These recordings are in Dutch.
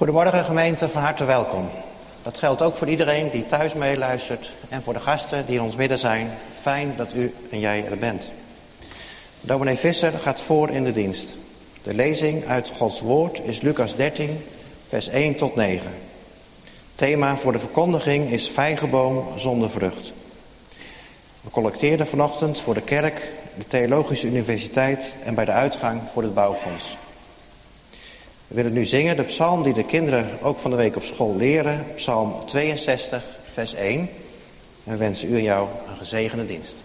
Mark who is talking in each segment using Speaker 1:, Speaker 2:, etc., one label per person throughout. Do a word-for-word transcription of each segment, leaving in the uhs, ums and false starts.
Speaker 1: Goedemorgen gemeente, van harte welkom. Dat geldt ook voor iedereen die thuis meeluistert en voor de gasten die in ons midden zijn. Fijn dat u en jij er bent. Dominee Visser gaat voor in de dienst. De lezing uit Gods woord is Lucas dertien, vers één tot negen. Thema voor de verkondiging is vijgenboom zonder vrucht. We collecteerden vanochtend voor de kerk, de Theologische Universiteit en bij de uitgang voor het bouwfonds. We willen nu zingen de psalm die de kinderen ook van de week op school leren. Psalm tweeënzestig, vers één. En we wensen u en jou een gezegende dienst.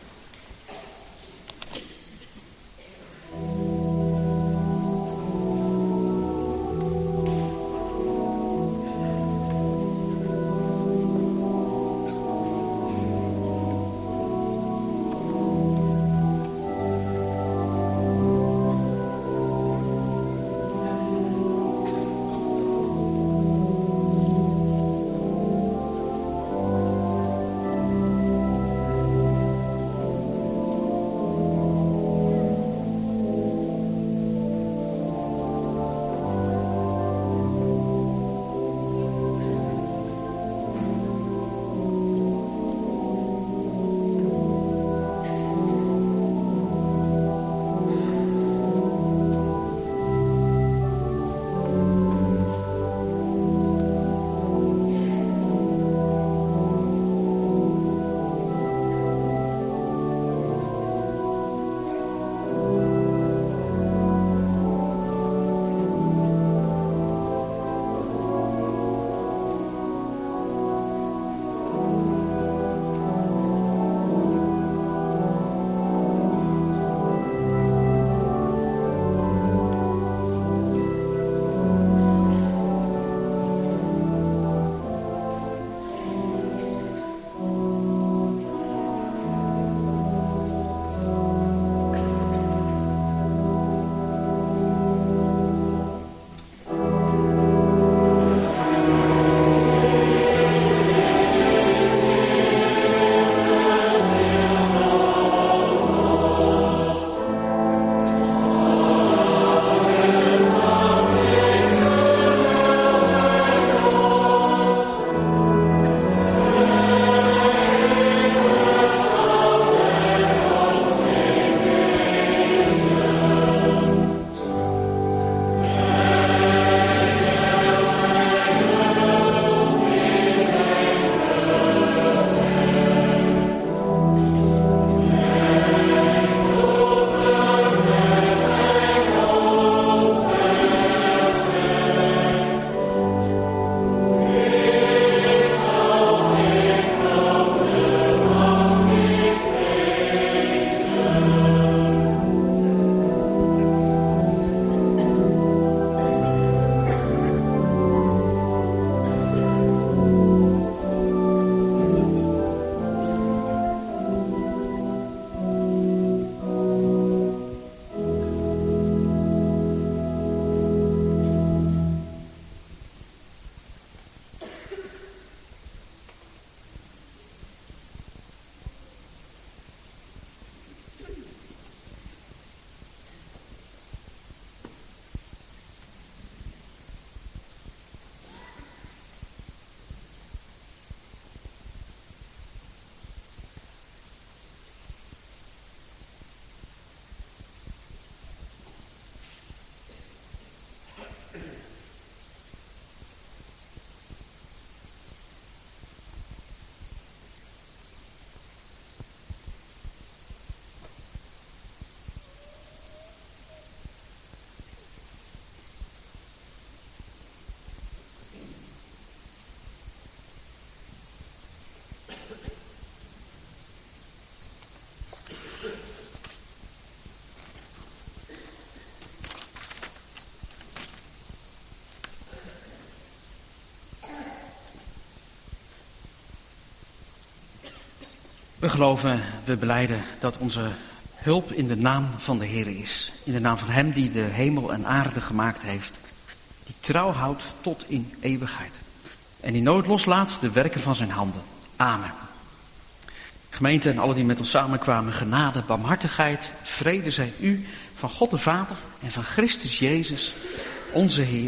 Speaker 2: We geloven, we belijden dat onze hulp in de naam van de Heer is. In de naam van Hem die de hemel en aarde gemaakt heeft. Die trouw houdt tot in eeuwigheid. En die nooit loslaat de werken van zijn handen. Amen. Gemeente en alle die met ons samenkwamen, genade, barmhartigheid, vrede zij u van God de Vader en van Christus Jezus, onze Heer.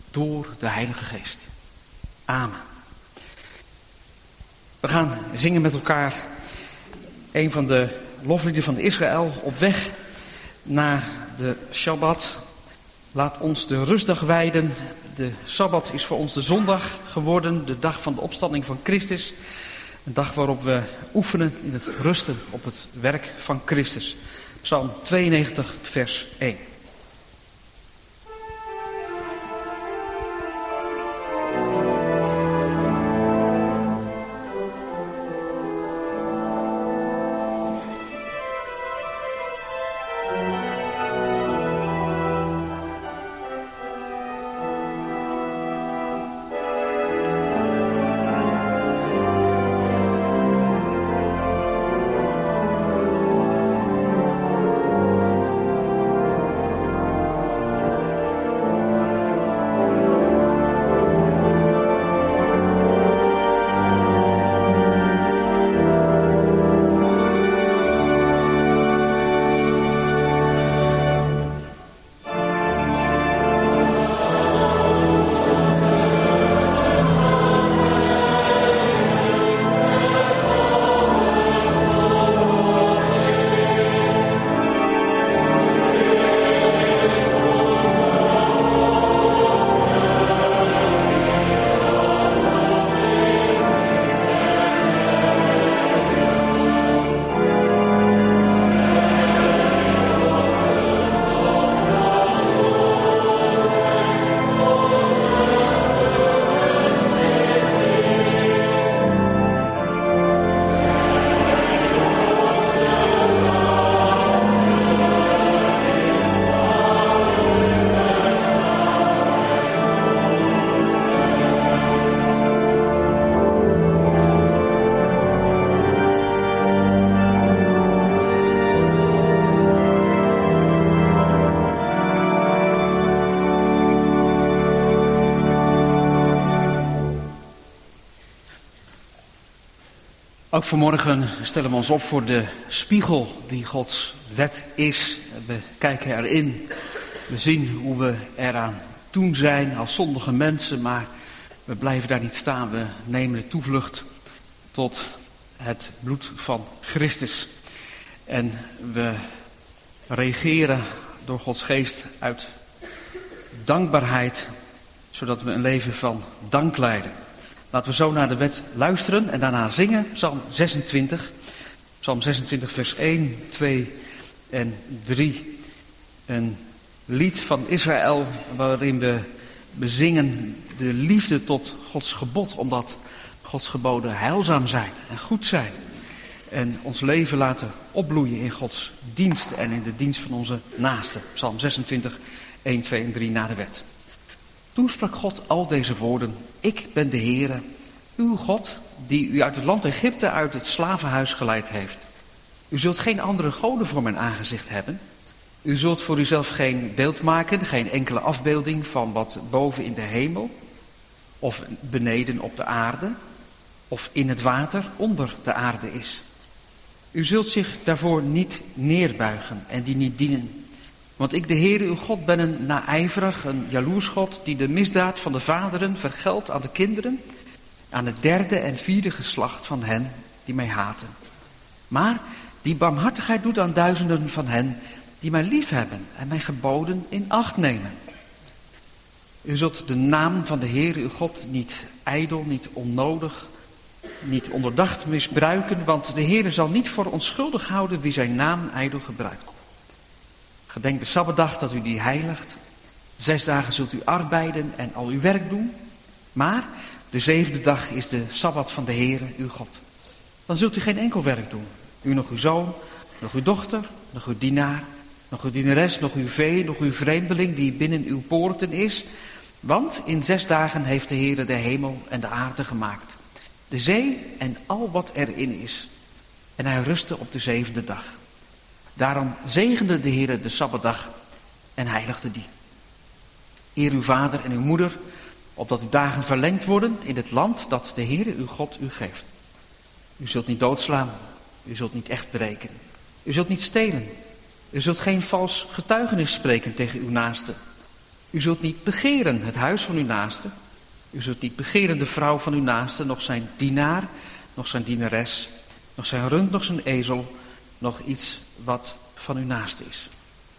Speaker 2: door de Heilige Geest. Amen. We gaan zingen met elkaar een van de lofliederen van Israël op weg naar de Shabbat. Laat ons de rustdag wijden. De Sabbat is voor ons de zondag geworden, de dag van de opstanding van Christus. Een dag waarop we oefenen in het rusten op het werk van Christus. Psalm tweeënnegentig, vers één. Ook vanmorgen stellen we ons op voor de spiegel die Gods wet is. We kijken erin. We zien hoe we eraan doen zijn als zondige mensen, maar we blijven daar niet staan. We nemen de toevlucht tot het bloed van Christus. En we reageren door Gods geest uit dankbaarheid, zodat we een leven van dank leiden. Laten we zo naar de wet luisteren en daarna zingen. Psalm zesentwintig. Psalm zesentwintig vers één, twee en drie. Een lied van Israël waarin we bezingen de liefde tot Gods gebod. Omdat Gods geboden heilzaam zijn en goed zijn. En ons leven laten opbloeien in Gods dienst en in de dienst van onze naasten. Psalm zesentwintig, één, twee en drie na de wet. Toen sprak God al deze woorden. Ik ben de Heere, uw God, die u uit het land Egypte, uit het slavenhuis geleid heeft. U zult geen andere goden voor mijn aangezicht hebben. U zult voor uzelf geen beeld maken, geen enkele afbeelding van wat boven in de hemel, of beneden op de aarde, of in het water onder de aarde is. U zult zich daarvoor niet neerbuigen en die niet dienen. Want ik, de Heere, uw God, ben een naijverig, een jaloers God, die de misdaad van de vaderen vergeldt aan de kinderen, aan het derde en vierde geslacht van hen die mij haten. Maar die barmhartigheid doet aan duizenden van hen die mij liefhebben en mijn geboden in acht nemen. U zult de naam van de Heere, uw God, niet ijdel, niet onnodig, niet onderdacht misbruiken, want de Heere zal niet voor onschuldig houden wie zijn naam ijdel gebruikt. Gedenk de Sabbatdag dat u die heiligt. Zes dagen zult u arbeiden en al uw werk doen. Maar de zevende dag is de Sabbat van de Heere, uw God. Dan zult u geen enkel werk doen. U nog uw zoon, nog uw dochter, nog uw dienaar, nog uw dienares, nog uw vee, nog uw vreemdeling die binnen uw poorten is. Want in zes dagen heeft de Heere de hemel en de aarde gemaakt. De zee en al wat erin is. En hij rustte op de zevende dag. Daarom zegende de Heere de Sabbatdag en heiligde die. Eer uw vader en uw moeder, opdat uw dagen verlengd worden in het land dat de Heere uw God u geeft. U zult niet doodslaan, u zult niet echt breken, u zult niet stelen, u zult geen vals getuigenis spreken tegen uw naaste. U zult niet begeren het huis van uw naaste. U zult niet begeren de vrouw van uw naaste, nog zijn dienaar, nog zijn dienares, nog zijn rund, nog zijn ezel, nog iets wat van uw naaste is.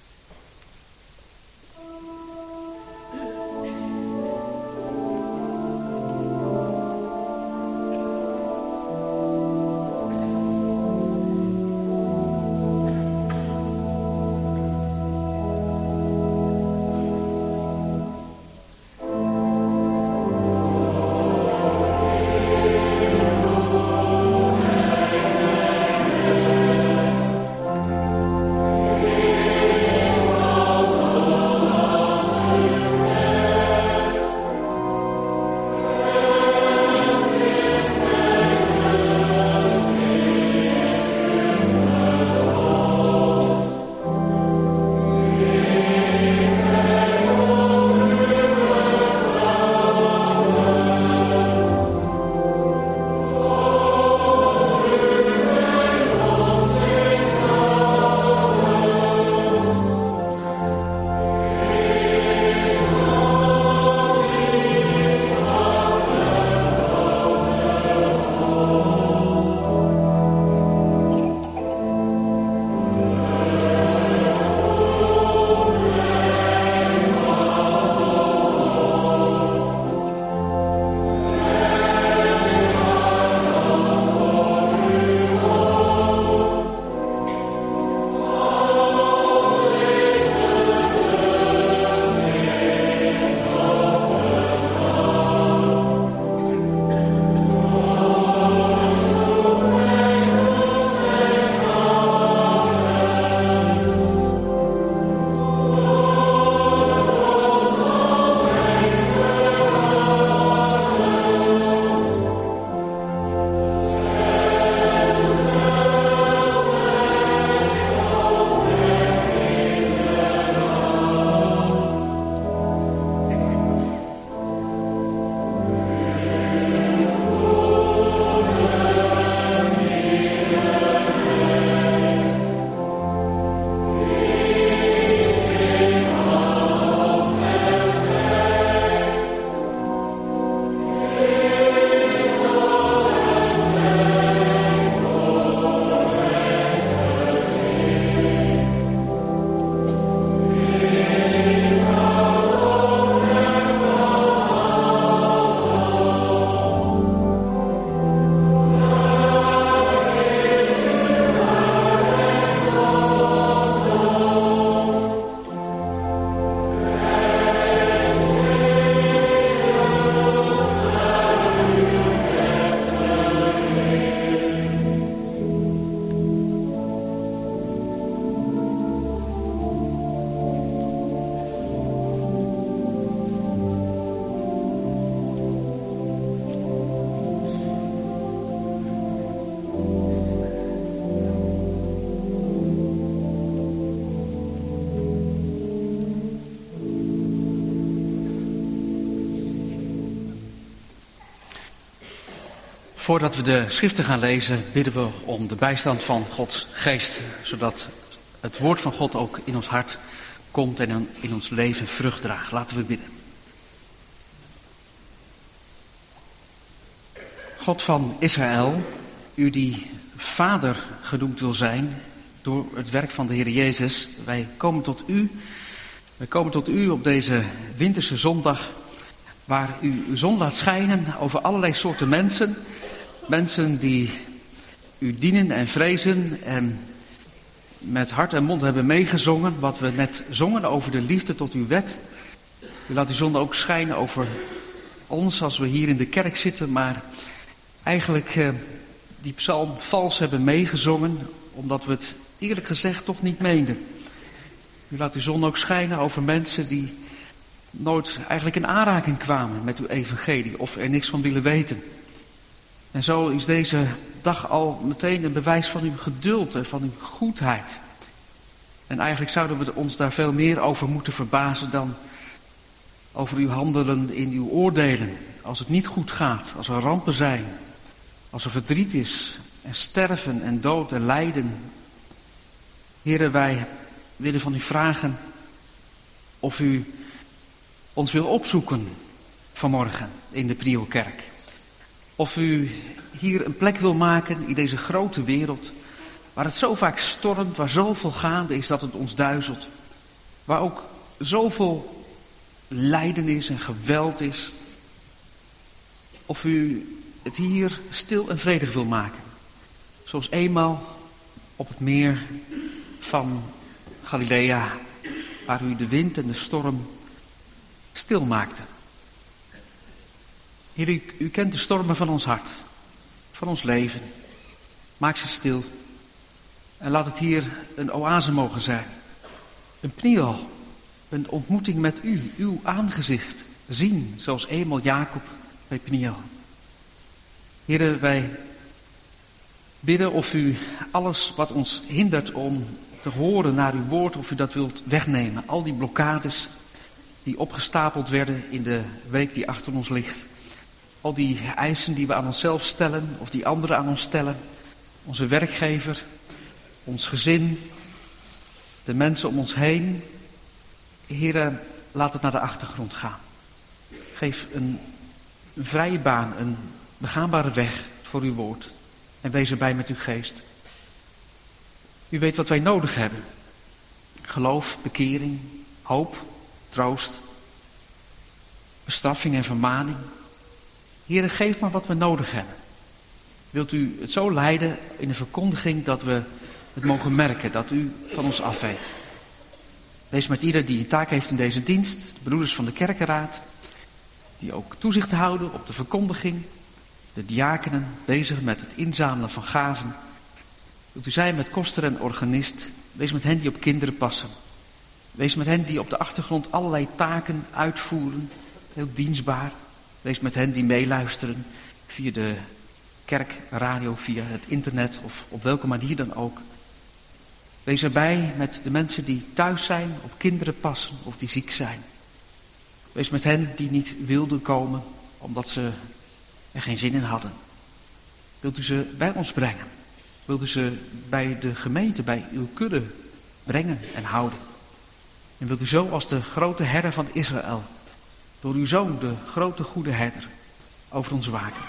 Speaker 2: Voordat we de schriften gaan lezen, bidden we om de bijstand van Gods geest, zodat het woord van God ook in ons hart komt en in ons leven vrucht draagt. Laten we bidden. God van Israël, u die vader genoemd wil zijn door het werk van de Heer Jezus, wij komen tot u. Wij komen tot u op deze winterse zondag, waar u uw zon laat schijnen over allerlei soorten mensen. Mensen die u dienen en vrezen en met hart en mond hebben meegezongen wat we net zongen over de liefde tot uw wet. U laat uw zon ook schijnen over ons als we hier in de kerk zitten, maar eigenlijk eh, die psalm vals hebben meegezongen, omdat we het eerlijk gezegd toch niet meenden. U laat uw zon ook schijnen over mensen die nooit eigenlijk in aanraking kwamen met uw evangelie of er niks van willen weten. En zo is deze dag al meteen een bewijs van uw geduld en van uw goedheid. En eigenlijk zouden we ons daar veel meer over moeten verbazen dan over uw handelen in uw oordelen. Als het niet goed gaat, als er rampen zijn, als er verdriet is en sterven en dood en lijden. Heren, wij willen van u vragen of u ons wil opzoeken vanmorgen in de Prielkerk. Of u hier een plek wil maken in deze grote wereld, waar het zo vaak stormt, waar zoveel gaande is dat het ons duizelt. Waar ook zoveel lijden is en geweld is. Of u het hier stil en vredig wil maken. Zoals eenmaal op het meer van Galilea, waar u de wind en de storm stil maakte. Heer, u, u kent de stormen van ons hart, van ons leven. Maak ze stil. En laat het hier een oase mogen zijn. Een Pniel, een ontmoeting met u, uw aangezicht zien, zoals eenmaal Jacob bij Pniel. Heer, wij bidden of u alles wat ons hindert om te horen naar uw woord, of u dat wilt wegnemen. Al die blokkades die opgestapeld werden in de week die achter ons ligt. Al die eisen die we aan onszelf stellen of die anderen aan ons stellen. Onze werkgever, ons gezin, de mensen om ons heen. Heer, laat het naar de achtergrond gaan. Geef een, een vrije baan, een begaanbare weg voor uw woord. En wees erbij met uw geest. U weet wat wij nodig hebben. Geloof, bekering, hoop, troost, bestraffing en vermaning. Heere, geef maar wat we nodig hebben. Wilt u het zo leiden in de verkondiging dat we het mogen merken, dat u van ons afweet. Wees met ieder die een taak heeft in deze dienst, de broeders van de kerkenraad, die ook toezicht houden op de verkondiging, de diakenen bezig met het inzamelen van gaven. Wilt u zijn met koster en organist, wees met hen die op kinderen passen. Wees met hen die op de achtergrond allerlei taken uitvoeren, heel dienstbaar. Wees met hen die meeluisteren via de kerkradio, via het internet of op welke manier dan ook. Wees erbij met de mensen die thuis zijn, op kinderen passen of die ziek zijn. Wees met hen die niet wilden komen omdat ze er geen zin in hadden. Wilt u ze bij ons brengen? Wilt u ze bij de gemeente, bij uw kudde brengen en houden? En wilt u zo als de grote herder van Israël, door uw zoon, de grote goede herder, over ons waken.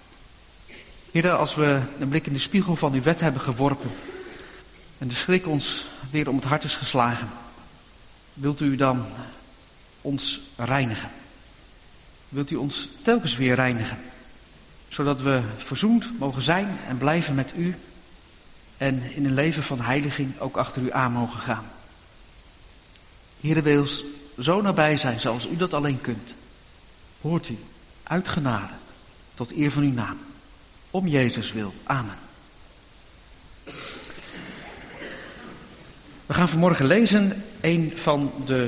Speaker 2: Heer, als we een blik in de spiegel van uw wet hebben geworpen en de schrik ons weer om het hart is geslagen, wilt u dan ons reinigen? Wilt u ons telkens weer reinigen, zodat we verzoend mogen zijn en blijven met u en in een leven van heiliging ook achter u aan mogen gaan? Heer, wil ons zo nabij zijn zoals u dat alleen kunt. Hoort u, uit genade, tot eer van uw naam. Om Jezus wil. Amen. We gaan vanmorgen lezen een van de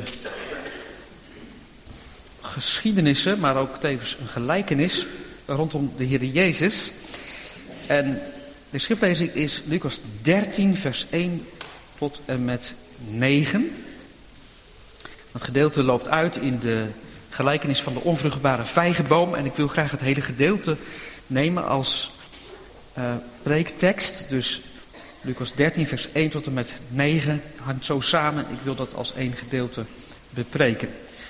Speaker 2: geschiedenissen, maar ook tevens een gelijkenis rondom de Heer Jezus. En de schriftlezing is Lucas dertien, vers één tot en met negen. Het gedeelte loopt uit in de gelijkenis van de onvruchtbare vijgenboom. En ik wil graag het hele gedeelte nemen als uh, preektekst. Dus Lucas dertien, vers één tot en met negen hangt zo samen. Ik wil dat als één gedeelte bepreken.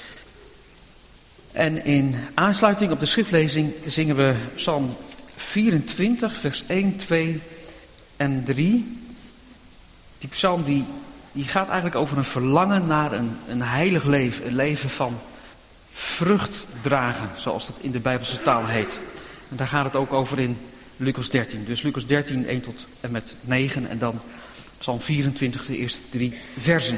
Speaker 2: En in aansluiting op de schriftlezing zingen we Psalm vierentwintig, vers één, twee en drie. Die psalm die, die gaat eigenlijk over een verlangen naar een, een heilig leven. Een leven van vrucht dragen, zoals dat in de Bijbelse taal heet. En daar gaat het ook over in Lucas dertien. Dus Lucas dertien, één tot en met negen en dan Psalm vierentwintig, de eerste drie versen.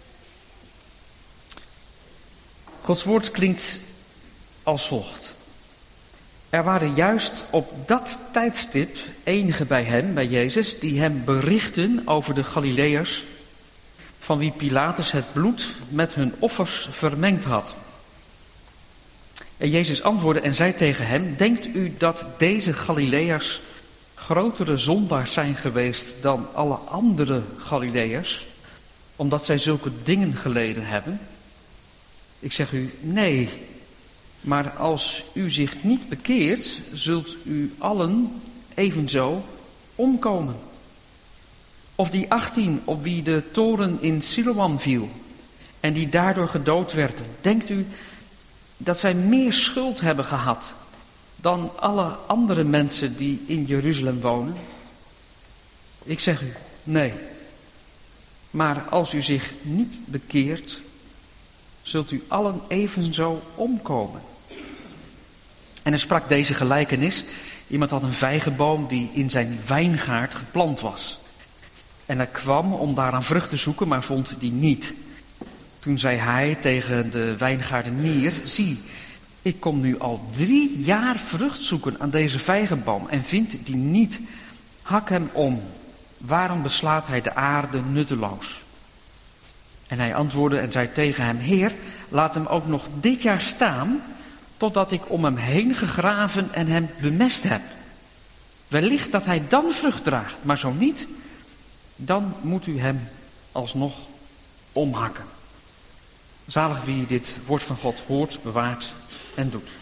Speaker 2: Gods woord klinkt als volgt. Er waren juist op dat tijdstip enigen bij hem, bij Jezus, die hem berichten over de Galileërs, van wie Pilatus het bloed met hun offers vermengd had. En Jezus antwoordde en zei tegen hem, denkt u dat deze Galileërs grotere zondaars zijn geweest dan alle andere Galileërs, omdat zij zulke dingen geleden hebben? Ik zeg u, nee, maar als u zich niet bekeert, zult u allen evenzo omkomen. Of die achttien op wie de toren in Siloam viel en die daardoor gedood werden, denkt u dat zij meer schuld hebben gehad dan alle andere mensen die in Jeruzalem wonen? Ik zeg u, nee. Maar als u zich niet bekeert, zult u allen evenzo omkomen. En hij sprak deze gelijkenis. Iemand had een vijgenboom die in zijn wijngaard geplant was. En hij kwam om daaraan vrucht te zoeken, maar vond die niet. Toen zei hij tegen de wijngaardenier: zie, ik kom nu al drie jaar vrucht zoeken aan deze vijgenboom en vind die niet. Hak hem om. Waarom beslaat hij de aarde nutteloos? En hij antwoordde en zei tegen hem: Heer, laat hem ook nog dit jaar staan, totdat ik om hem heen gegraven en hem bemest heb. Wellicht dat hij dan vrucht draagt, maar zo niet, dan moet u hem alsnog omhakken. Zalig wie dit woord van God hoort, bewaart en doet.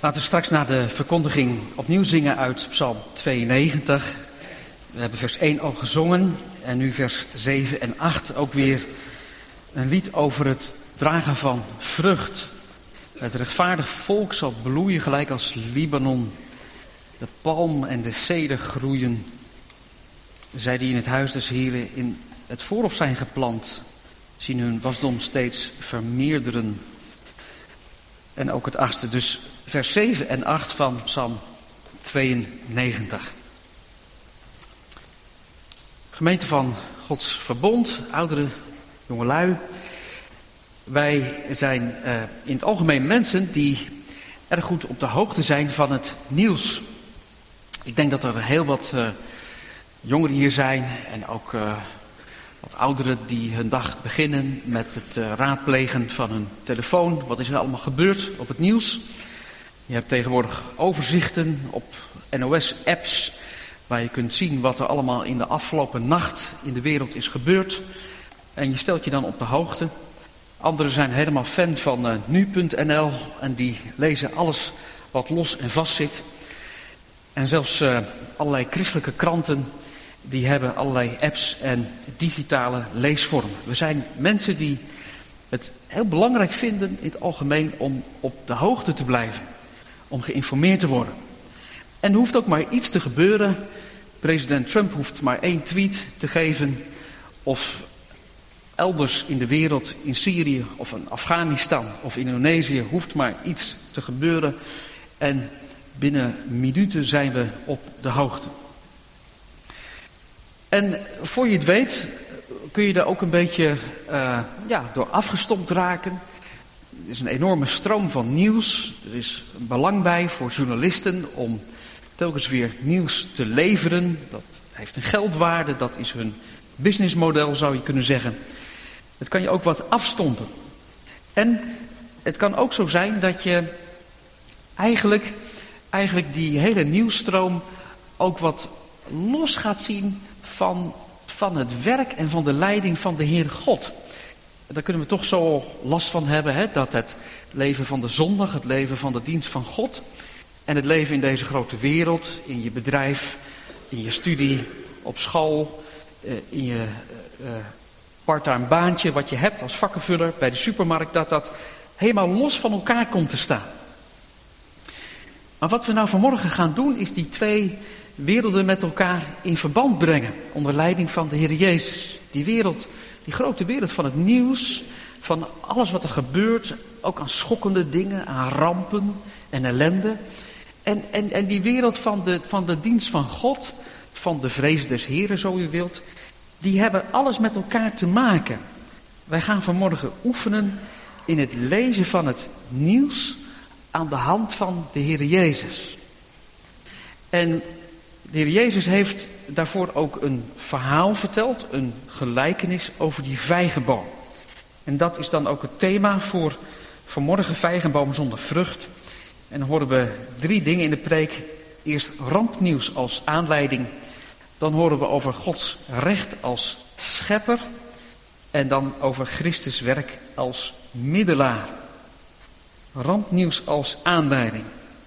Speaker 2: Laten we straks naar de verkondiging opnieuw zingen uit Psalm tweeënnegentig. We hebben vers één al gezongen en nu vers zeven en acht ook weer een lied over het dragen van vrucht. Het rechtvaardig volk zal bloeien gelijk als Libanon. De palm en de ceder groeien. Zij die in het huis des Heren in het voorhof zijn geplant, zien hun wasdom steeds vermeerderen. En ook het achtste, dus vers zeven en acht van Psalm tweeënnegentig. Gemeente van Gods Verbond, ouderen, jongelui. Wij zijn uh, in het algemeen mensen die erg goed op de hoogte zijn van het nieuws. Ik denk dat er heel wat uh, jongeren hier zijn en ook uh, wat ouderen die hun dag beginnen met het uh, raadplegen van hun telefoon. Wat is er allemaal gebeurd op het nieuws? Je hebt tegenwoordig overzichten op N O S-apps waar je kunt zien wat er allemaal in de afgelopen nacht in de wereld is gebeurd. En je stelt je dan op de hoogte. Anderen zijn helemaal fan van uh, nu punt n l en die lezen alles wat los en vast zit. En zelfs uh, allerlei christelijke kranten die hebben allerlei apps en digitale leesvormen. We zijn mensen die het heel belangrijk vinden in het algemeen om op de hoogte te blijven. Om geïnformeerd te worden. En er hoeft ook maar iets te gebeuren. President Trump hoeft maar één tweet te geven. Of elders in de wereld, in Syrië of in Afghanistan of in Indonesië, hoeft maar iets te gebeuren. En binnen minuten zijn we op de hoogte. En voor je het weet, kun je er ook een beetje uh, ja, door afgestompt raken. Er is een enorme stroom van nieuws. Er is belang bij voor journalisten om telkens weer nieuws te leveren. Dat heeft een geldwaarde, dat is hun businessmodel, zou je kunnen zeggen. Het kan je ook wat afstompen. En het kan ook zo zijn dat je eigenlijk, eigenlijk die hele nieuwsstroom ook wat los gaat zien van, van het werk en van de leiding van de Heer God. Daar kunnen we toch zo last van hebben, hè, dat het leven van de zondag, het leven van de dienst van God en het leven in deze grote wereld, in je bedrijf, in je studie, op school, in je uh, parttime baantje wat je hebt als vakkenvuller bij de supermarkt, dat dat helemaal los van elkaar komt te staan. Maar wat we nou vanmorgen gaan doen is die twee werelden met elkaar in verband brengen onder leiding van de Heer Jezus. Die wereld, die grote wereld van het nieuws, van alles wat er gebeurt, ook aan schokkende dingen, aan rampen en ellende. En, en, en die wereld van de, van de dienst van God, van de vrees des Heren, zo u wilt, die hebben alles met elkaar te maken. Wij gaan vanmorgen oefenen in het lezen van het nieuws aan de hand van de Heer Jezus. En de Heer Jezus heeft daarvoor ook een verhaal verteld, een gelijkenis over die vijgenboom. En dat is dan ook het thema voor vanmorgen, vijgenboom zonder vrucht. En dan horen we drie dingen in de preek. Eerst rampnieuws als aanleiding. Dan horen we over Gods recht als schepper. En dan over Christus werk als middelaar. Rampnieuws als aanleiding.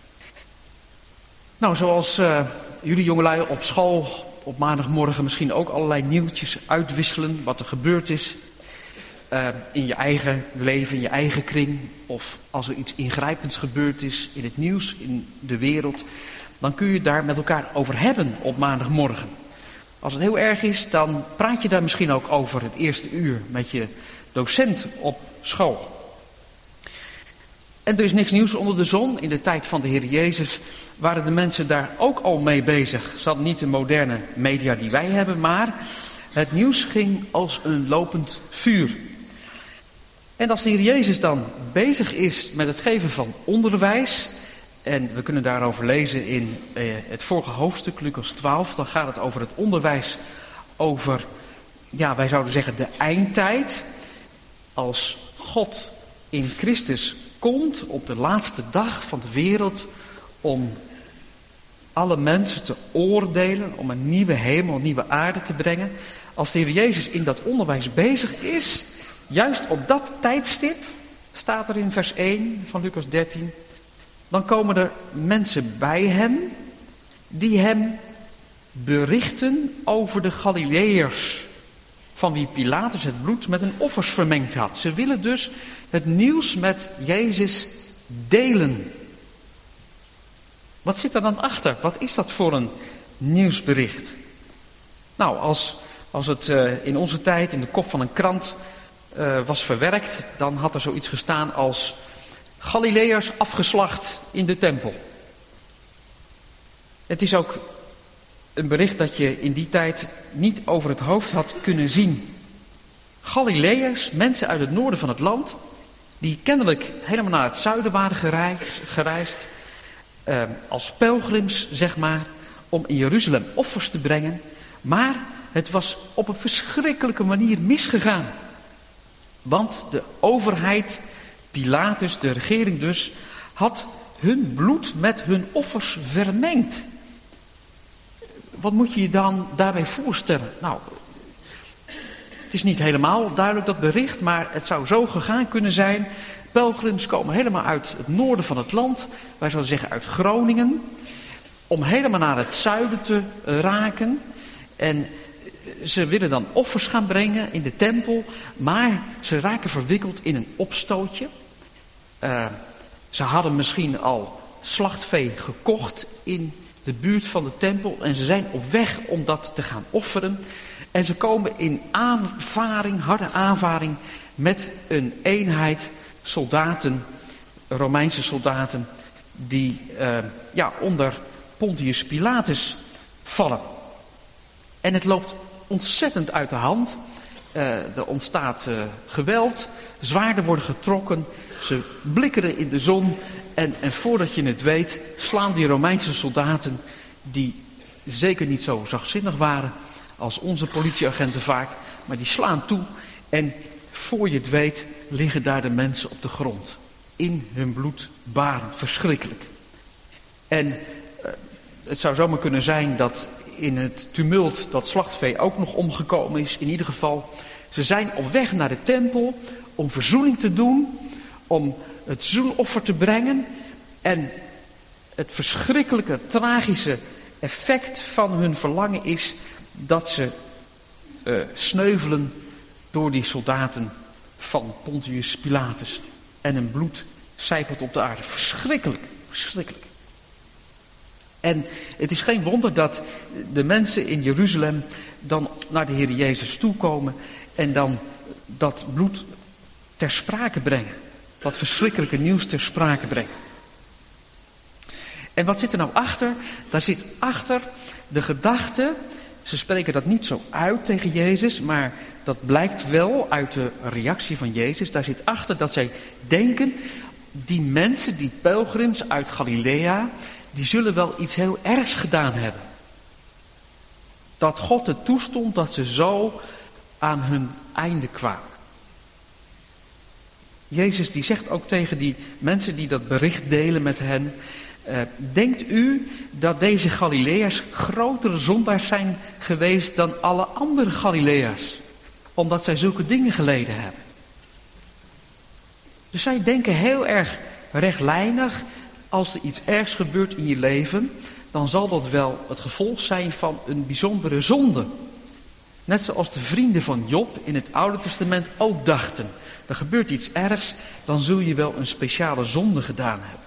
Speaker 2: Nou, zoals uh, jullie jongelui op school op maandagmorgen misschien ook allerlei nieuwtjes uitwisselen. Wat er gebeurd is uh, in je eigen leven, in je eigen kring. Of als er iets ingrijpends gebeurd is in het nieuws, in de wereld. Dan kun je het daar met elkaar over hebben op maandagmorgen. Als het heel erg is, dan praat je daar misschien ook over het eerste uur met je docent op school. En er is niks nieuws onder de zon. In de tijd van de Heer Jezus waren de mensen daar ook al mee bezig. Ze hadden niet de moderne media die wij hebben, maar het nieuws ging als een lopend vuur. En als de Heer Jezus dan bezig is met het geven van onderwijs, en we kunnen daarover lezen in eh, het vorige hoofdstuk, Lucas twaalf, dan gaat het over het onderwijs over, ja, wij zouden zeggen de eindtijd. Als God in Christus komt op de laatste dag van de wereld om alle mensen te oordelen, om een nieuwe hemel, een nieuwe aarde te brengen. Als de Heer Jezus in dat onderwijs bezig is, juist op dat tijdstip, staat er in vers één van Lucas dertien, dan komen er mensen bij hem die hem berichten over de Galileërs, van wie Pilatus het bloed met hun offers vermengd had. Ze willen dus het nieuws met Jezus delen. Wat zit er dan achter? Wat is dat voor een nieuwsbericht? Nou, als, als het uh, in onze tijd in de kop van een krant uh, was verwerkt, dan had er zoiets gestaan als Galileërs afgeslacht in de tempel. Het is ook een bericht dat je in die tijd niet over het hoofd had kunnen zien. Galileërs, mensen uit het noorden van het land, die kennelijk helemaal naar het zuiden waren gereisd, gereisd uh, als pelgrims, zeg maar, om in Jeruzalem offers te brengen. Maar het was op een verschrikkelijke manier misgegaan. Want de overheid, Pilatus, de regering dus, had hun bloed met hun offers vermengd. Wat moet je je dan daarbij voorstellen? Nou, het is niet helemaal duidelijk dat bericht, maar het zou zo gegaan kunnen zijn. Pelgrims komen helemaal uit het noorden van het land, wij zouden zeggen uit Groningen, om helemaal naar het zuiden te raken. En ze willen dan offers gaan brengen in de tempel, maar ze raken verwikkeld in een opstootje. Uh, ze hadden misschien al slachtvee gekocht in de buurt van de tempel en ze zijn op weg om dat te gaan offeren. En ze komen in aanvaring, harde aanvaring met een eenheid soldaten, Romeinse soldaten, die uh, ja, onder Pontius Pilatus vallen. En het loopt ontzettend uit de hand. Uh, er ontstaat uh, geweld, zwaarden worden getrokken, ze blikkeren in de zon. En, en voordat je het weet, slaan die Romeinse soldaten, die zeker niet zo zachtzinnig waren als onze politieagenten vaak, maar die slaan toe. En voor je het weet, liggen daar de mensen op de grond. In hun bloed barend, verschrikkelijk. En uh, het zou zomaar kunnen zijn dat in het tumult dat slachtvee ook nog omgekomen is. In ieder geval, ze zijn op weg naar de tempel om verzoening te doen, om het zoenoffer te brengen. En het verschrikkelijke, tragische effect van hun verlangen is dat ze uh, sneuvelen door die soldaten van Pontius Pilatus. En hun bloed sijpelt op de aarde. Verschrikkelijk, verschrikkelijk. En het is geen wonder dat de mensen in Jeruzalem dan naar de Heer Jezus toekomen en dan dat bloed ter sprake brengen. Dat verschrikkelijke nieuws ter sprake brengen. En wat zit er nou achter? Daar zit achter de gedachte, ze spreken dat niet zo uit tegen Jezus, maar dat blijkt wel uit de reactie van Jezus. Daar zit achter dat zij denken, die mensen, die pelgrims uit Galilea, die zullen wel iets heel ergs gedaan hebben. Dat God het toestond dat ze zo aan hun einde kwamen. Jezus die zegt ook tegen die mensen die dat bericht delen met hen, Uh, denkt u dat deze Galileërs grotere zondaars zijn geweest dan alle andere Galileërs? Omdat zij zulke dingen geleden hebben. Dus zij denken heel erg rechtlijnig, als er iets ergs gebeurt in je leven, dan zal dat wel het gevolg zijn van een bijzondere zonde. Net zoals de vrienden van Job in het Oude Testament ook dachten. Er gebeurt iets ergs, dan zul je wel een speciale zonde gedaan hebben.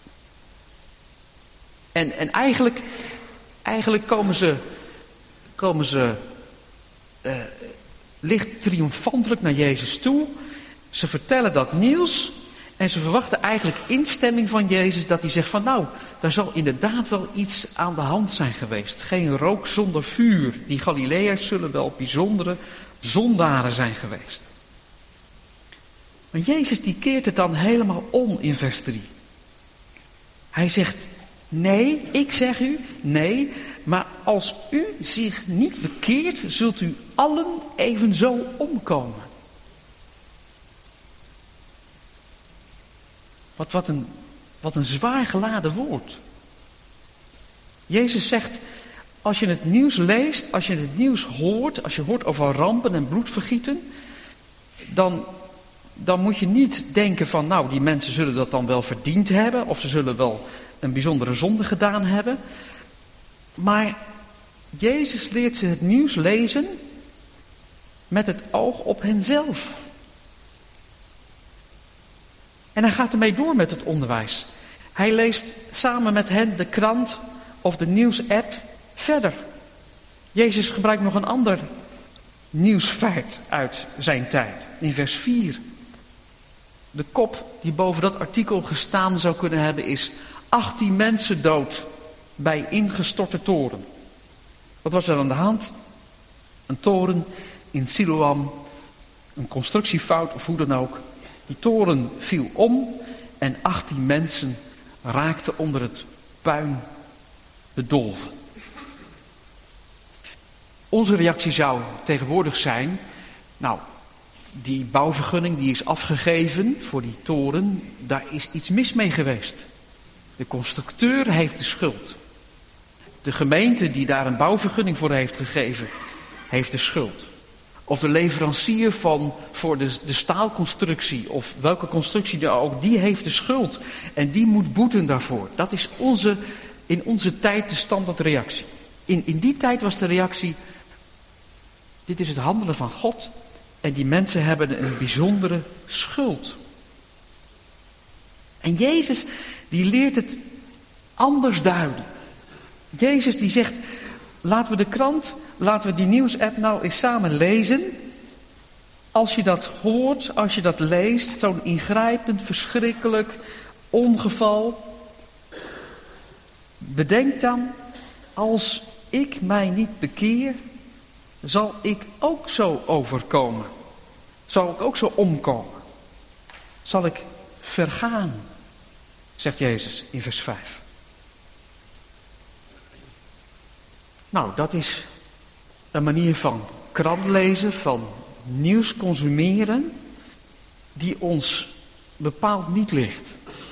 Speaker 2: En, en eigenlijk, eigenlijk komen ze, komen ze uh, licht triomfantelijk naar Jezus toe. Ze vertellen dat nieuws en ze verwachten eigenlijk instemming van Jezus dat hij zegt van nou, daar zal inderdaad wel iets aan de hand zijn geweest. Geen rook zonder vuur. Die Galileërs zullen wel bijzondere zondaren zijn geweest. Maar Jezus die keert het dan helemaal om in vers drie. Hij zegt, nee, ik zeg u, nee, maar als u zich niet bekeert, zult u allen evenzo omkomen. Wat, wat, een, wat een zwaar geladen woord. Jezus zegt, als je het nieuws leest, als je het nieuws hoort, als je hoort over rampen en bloedvergieten, dan dan moet je niet denken van, nou, die mensen zullen dat dan wel verdiend hebben, of ze zullen wel een bijzondere zonde gedaan hebben. Maar Jezus leert ze het nieuws lezen met het oog op henzelf. En hij gaat ermee door met het onderwijs. Hij leest samen met hen de krant of de nieuwsapp verder. Jezus gebruikt nog een ander nieuwsfeit uit zijn tijd. In vers vier. De kop die boven dat artikel gestaan zou kunnen hebben is: achttien mensen dood bij ingestorte toren. Wat was er aan de hand? Een toren in Siloam, een constructiefout of hoe dan ook. Die toren viel om en achttien mensen raakten onder het puin bedolven. Onze reactie zou tegenwoordig zijn: nou, die bouwvergunning die is afgegeven voor die toren, daar is iets mis mee geweest. De constructeur heeft de schuld. De gemeente die daar een bouwvergunning voor heeft gegeven, heeft de schuld. Of de leverancier van, voor de, de staalconstructie, of welke constructie dan ook, die heeft de schuld. En die moet boeten daarvoor. Dat is onze, in onze tijd de standaardreactie. In, in die tijd was de reactie: dit is het handelen van God en die mensen hebben een bijzondere schuld. En Jezus die leert het anders duiden. Jezus die zegt: laten we de krant, laten we die nieuwsapp nou eens samen lezen. Als je dat hoort, als je dat leest, zo'n ingrijpend, verschrikkelijk ongeval. Bedenk dan, als ik mij niet bekeer, zal ik ook zo overkomen. Zal ik ook zo omkomen. Zal ik vergaan, zegt Jezus in vers vijf. Nou, dat is een manier van krant lezen, van nieuws consumeren, die ons bepaald niet ligt.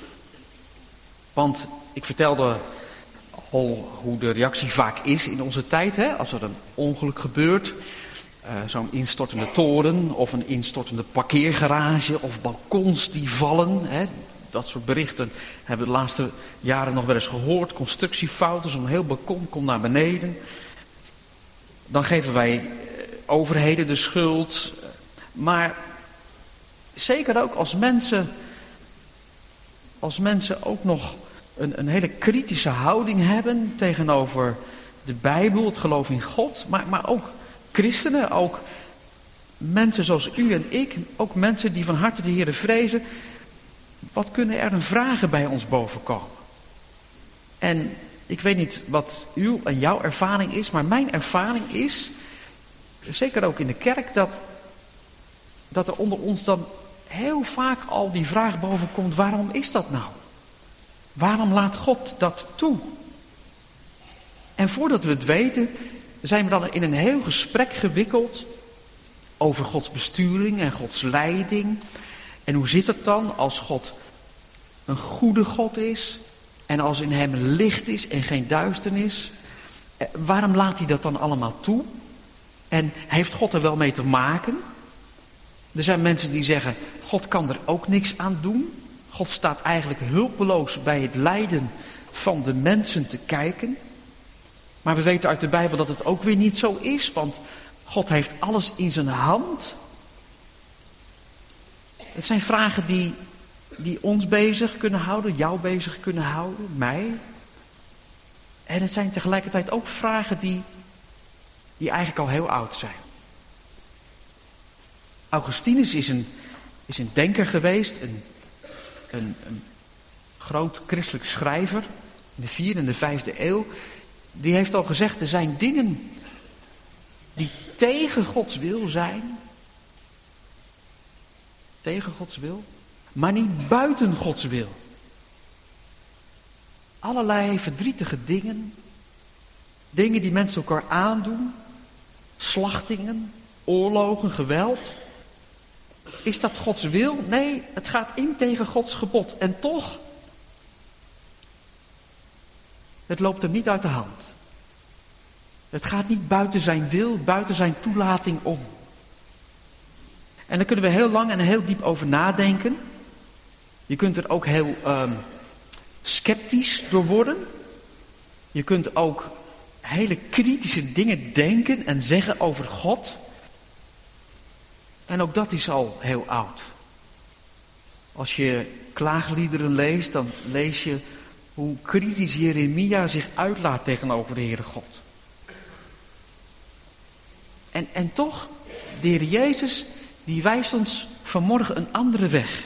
Speaker 2: Want ik vertelde al hoe de reactie vaak is in onze tijd, hè? Als er een ongeluk gebeurt, uh, zo'n instortende toren of een instortende parkeergarage of balkons die vallen, hè? Dat soort berichten hebben we de laatste jaren nog wel eens gehoord. Constructiefouten, zo'n heel balkon komt naar beneden. Dan geven wij overheden de schuld. Maar zeker ook als mensen, als mensen ook nog een, een hele kritische houding hebben tegenover de Bijbel, het geloof in God. Maar, maar ook christenen, ook mensen zoals u en ik, ook mensen die van harte de Heere vrezen. Wat kunnen er een vragen bij ons bovenkomen? En ik weet niet wat uw en jouw ervaring is, maar mijn ervaring is, zeker ook in de kerk, dat, dat er onder ons dan heel vaak al die vraag bovenkomt: waarom is dat nou? Waarom laat God dat toe? En voordat we het weten, zijn we dan in een heel gesprek gewikkeld over Gods besturing en Gods leiding. En hoe zit het dan als God een goede God is en als in hem licht is en geen duisternis? Waarom laat hij dat dan allemaal toe? En heeft God er wel mee te maken? Er zijn mensen die zeggen: God kan er ook niks aan doen. God staat eigenlijk hulpeloos bij het lijden van de mensen te kijken. Maar we weten uit de Bijbel dat het ook weer niet zo is, want God heeft alles in zijn hand. Het zijn vragen die, die ons bezig kunnen houden, jou bezig kunnen houden, mij. En het zijn tegelijkertijd ook vragen die, die eigenlijk al heel oud zijn. Augustinus is een, is een denker geweest, een, een, een groot christelijk schrijver in de vierde en de vijfde eeuw. Die heeft al gezegd: er zijn dingen die tegen Gods wil zijn. Tegen Gods wil, maar niet buiten Gods wil. Allerlei verdrietige dingen, dingen die mensen elkaar aandoen, slachtingen, oorlogen, geweld. Is dat Gods wil? Nee, het gaat in tegen Gods gebod. En toch, het loopt hem niet uit de hand. Het gaat niet buiten zijn wil, buiten zijn toelating om. En daar kunnen we heel lang en heel diep over nadenken. Je kunt er ook heel um, sceptisch door worden. Je kunt ook hele kritische dingen denken en zeggen over God. En ook dat is al heel oud. Als je klaagliederen leest, dan lees je hoe kritisch Jeremia zich uitlaat tegenover de Heere God. En, en toch, de Heer Jezus, die wijst ons vanmorgen een andere weg.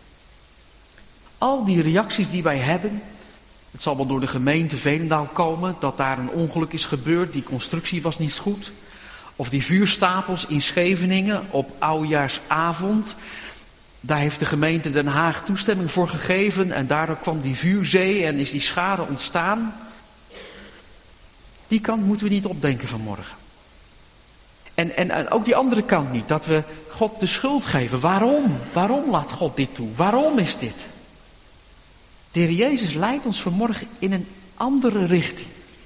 Speaker 2: Al die reacties die wij hebben, het zal wel door de gemeente Veenendaal komen, dat daar een ongeluk is gebeurd, die constructie was niet goed. Of die vuurstapels in Scheveningen op oudejaarsavond, daar heeft de gemeente Den Haag toestemming voor gegeven en daardoor kwam die vuurzee en is die schade ontstaan. Die kant moeten we niet opdenken vanmorgen. En, en, en ook die andere kant niet, dat we God de schuld geven. Waarom? Waarom laat God dit toe? Waarom is dit? De Heer Jezus leidt ons vanmorgen in een andere richting.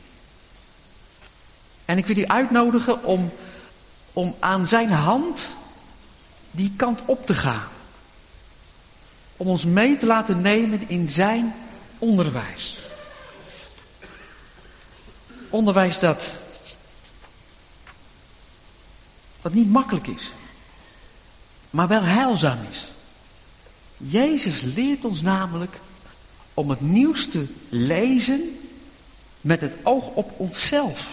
Speaker 2: En ik wil u uitnodigen om, om aan zijn hand die kant op te gaan. Om ons mee te laten nemen in zijn onderwijs. Onderwijs dat, dat niet makkelijk is, maar wel heilzaam is. Jezus leert ons namelijk om het nieuws te lezen met het oog op onszelf.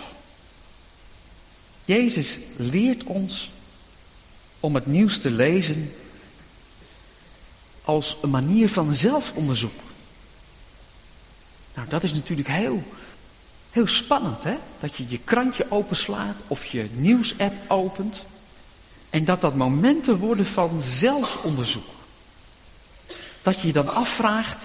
Speaker 2: Jezus leert ons om het nieuws te lezen als een manier van zelfonderzoek. Nou, dat is natuurlijk heel, heel spannend, hè? Dat je je krantje openslaat of je nieuwsapp opent. En dat dat momenten worden van zelfonderzoek. Dat je je dan afvraagt,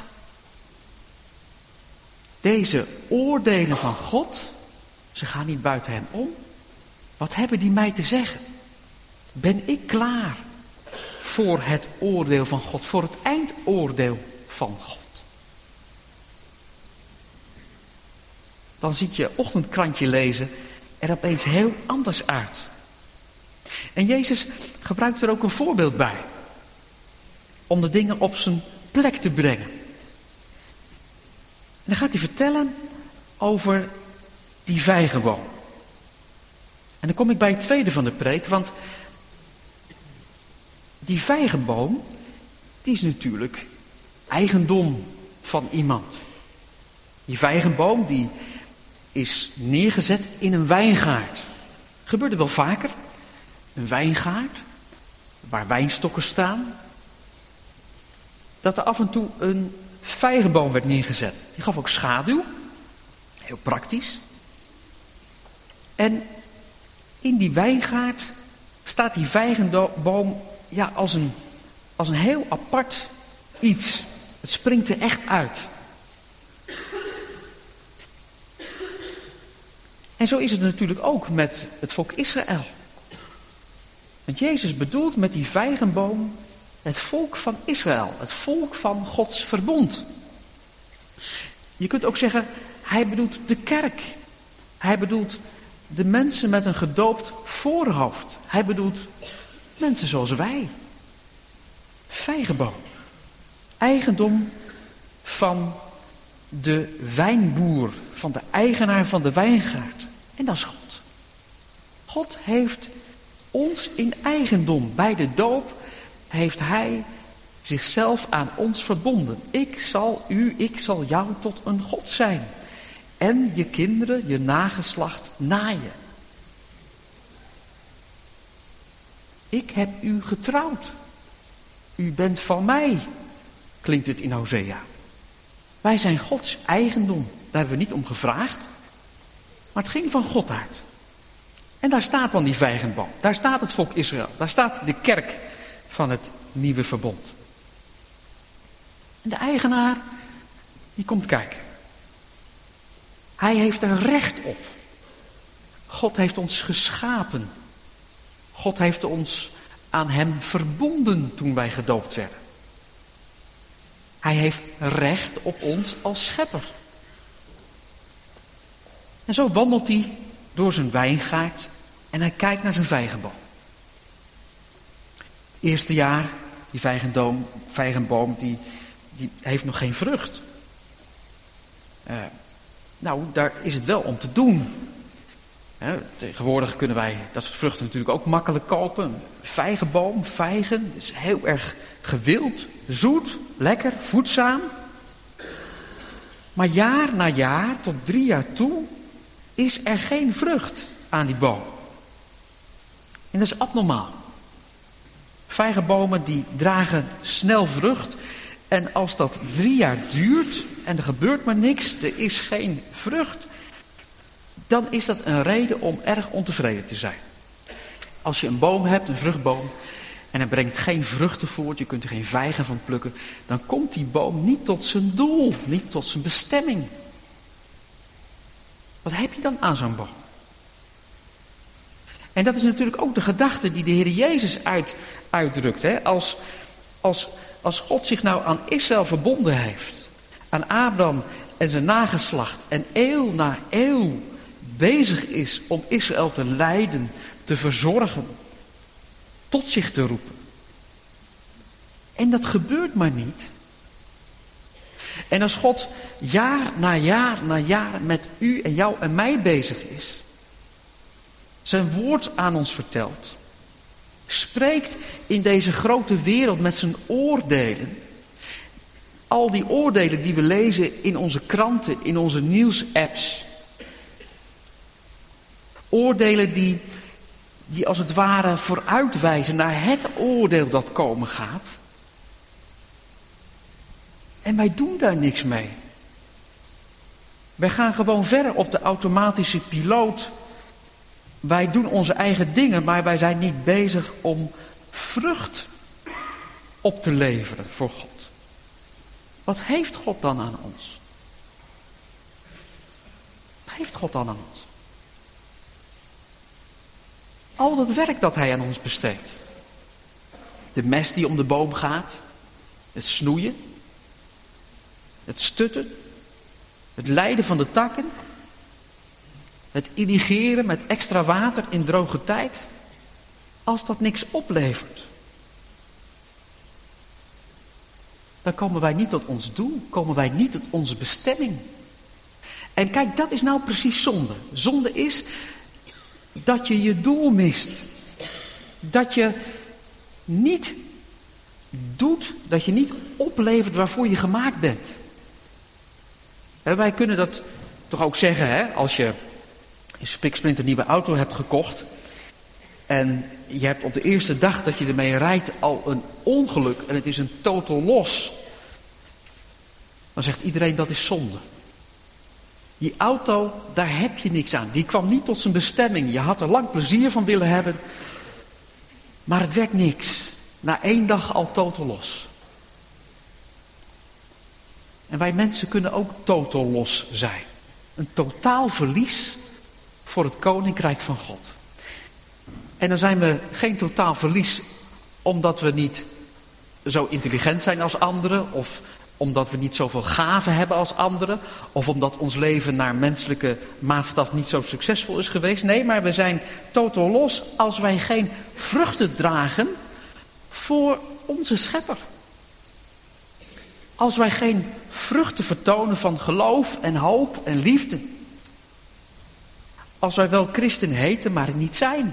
Speaker 2: deze oordelen van God, ze gaan niet buiten hem om. Wat hebben die mij te zeggen? Ben ik klaar voor het oordeel van God, voor het eindoordeel van God? Dan ziet je ochtendkrantje lezen er opeens heel anders uit. En Jezus gebruikt er ook een voorbeeld bij. Om de dingen op zijn plek te brengen. En dan gaat hij vertellen over die vijgenboom. En dan kom ik bij het tweede van de preek, want die vijgenboom, die is natuurlijk eigendom van iemand. Die vijgenboom, die is neergezet in een wijngaard. Gebeurde wel vaker. Een wijngaard, waar wijnstokken staan. Dat er af en toe een vijgenboom werd neergezet. Die gaf ook schaduw. Heel praktisch. En in die wijngaard staat die vijgenboom ja, als, een, als een heel apart iets. Het springt er echt uit. En zo is het natuurlijk ook met het volk Israël. Want Jezus bedoelt met die vijgenboom het volk van Israël. Het volk van Gods verbond. Je kunt ook zeggen, hij bedoelt de kerk. Hij bedoelt de mensen met een gedoopt voorhoofd. Hij bedoelt mensen zoals wij. Vijgenboom. Eigendom van de wijnboer. Van de eigenaar van de wijngaard. En dat is God. God heeft ons in eigendom. Bij de doop heeft hij zichzelf aan ons verbonden. Ik zal u, ik zal jou tot een God zijn. En je kinderen, je nageslacht na je. Ik heb u getrouwd. U bent van mij, klinkt het in Hosea. Wij zijn Gods eigendom. Daar hebben we niet om gevraagd. Maar het ging van God uit. En daar staat dan die vijgenboom. Daar staat het volk Israël. Daar staat de kerk van het nieuwe verbond. En de eigenaar, die komt kijken. Hij heeft er recht op. God heeft ons geschapen. God heeft ons aan hem verbonden toen wij gedoopt werden. Hij heeft recht op ons als schepper. En zo wandelt hij door zijn wijngaard en hij kijkt naar zijn vijgenboom. eerste jaar, die vijgenboom, vijgenboom die, die heeft nog geen vrucht. Uh, nou, daar is het wel om te doen. He, tegenwoordig kunnen wij dat soort vruchten natuurlijk ook makkelijk kopen. Een vijgenboom, vijgen, is heel erg gewild, zoet, lekker, voedzaam. Maar jaar na jaar, tot drie jaar toe, is er geen vrucht aan die boom. En dat is abnormaal. Vijgenbomen die dragen snel vrucht. En als dat drie jaar duurt en er gebeurt maar niks, er is geen vrucht, dan is dat een reden om erg ontevreden te zijn. Als je een boom hebt, een vruchtboom, en hij brengt geen vruchten voort, je kunt er geen vijgen van plukken, dan komt die boom niet tot zijn doel, niet tot zijn bestemming. Wat heb je dan aan zo'n boom? En dat is natuurlijk ook de gedachte die de Heer Jezus uit, uitdrukt. Hè? Als, als, als God zich nou aan Israël verbonden heeft, aan Abraham en zijn nageslacht, en eeuw na eeuw bezig is om Israël te leiden, te verzorgen, tot zich te roepen. En dat gebeurt maar niet. En als God jaar na jaar na jaar met u en jou en mij bezig is, zijn woord aan ons vertelt, spreekt in deze grote wereld met zijn oordelen, al die oordelen die we lezen in onze kranten, in onze nieuwsapps, oordelen die, die als het ware vooruitwijzen naar het oordeel dat komen gaat. En wij doen daar niks mee. Wij gaan gewoon verder op de automatische piloot. Wij doen onze eigen dingen, maar wij zijn niet bezig om vrucht op te leveren voor God. Wat heeft God dan aan ons? Wat heeft God dan aan ons? Al dat werk dat hij aan ons besteedt. De mest die om de boom gaat. Het snoeien. Het stutten. Het leiden van de takken. Het irrigeren met extra water in droge tijd. Als dat niks oplevert, dan komen wij niet tot ons doel. Komen wij niet tot onze bestemming. En kijk, dat is nou precies zonde. Zonde is dat je je doel mist. Dat je niet doet, dat je niet oplevert waarvoor je gemaakt bent. En wij kunnen dat toch ook zeggen, hè? Als je een spiksplinter nieuwe auto hebt gekocht en je hebt op de eerste dag dat je ermee rijdt al een ongeluk en het is een totaal los, dan zegt iedereen dat is zonde. Die auto, daar heb je niks aan. Die kwam niet tot zijn bestemming. Je had er lang plezier van willen hebben. Maar het werd niks. Na één dag al totaal los. En wij mensen kunnen ook totaal los zijn. Een totaal verlies voor het koninkrijk van God. En dan zijn we geen totaal verlies omdat we niet zo intelligent zijn als anderen, of omdat we niet zoveel gaven hebben als anderen, of omdat ons leven naar menselijke maatstaf niet zo succesvol is geweest. Nee, maar we zijn totaal los als wij geen vruchten dragen voor onze schepper. Als wij geen vruchten vertonen van geloof en hoop en liefde. Als wij wel christen heten, maar het niet zijn.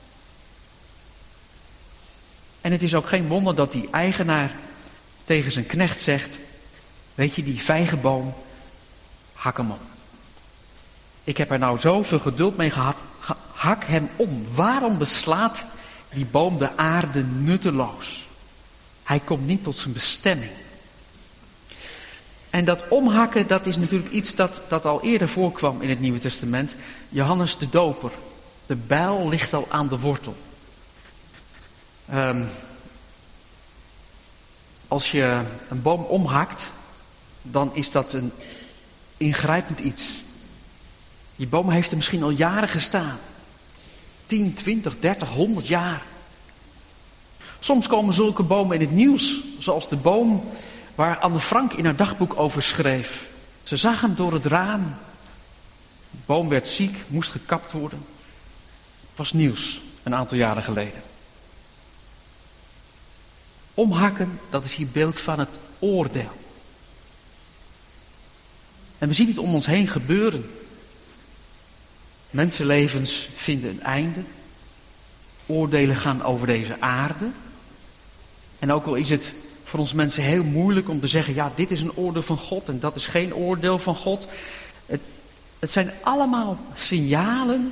Speaker 2: En het is ook geen wonder dat die eigenaar tegen zijn knecht zegt: weet je, die vijgenboom, hak hem om. Ik heb er nou zoveel geduld mee gehad, hak hem om. Waarom beslaat die boom de aarde nutteloos? Hij komt niet tot zijn bestemming. En dat omhakken, dat is natuurlijk iets dat, dat al eerder voorkwam in het Nieuwe Testament. Johannes de Doper, de bijl ligt al aan de wortel. Um, als je een boom omhakt, dan is dat een ingrijpend iets. Die boom heeft er misschien al jaren gestaan. tien, twintig, dertig, honderd jaar. Soms komen zulke bomen in het nieuws, zoals de boom waar Anne Frank in haar dagboek over schreef. Ze zag hem door het raam. De boom werd ziek, moest gekapt worden. Het was nieuws, een aantal jaren geleden. Omhakken, dat is hier beeld van het oordeel. En we zien het om ons heen gebeuren. Mensenlevens vinden een einde. Oordelen gaan over deze aarde. En ook al is het voor ons mensen heel moeilijk om te zeggen, ja, dit is een oordeel van God en dat is geen oordeel van God. Het, het zijn allemaal signalen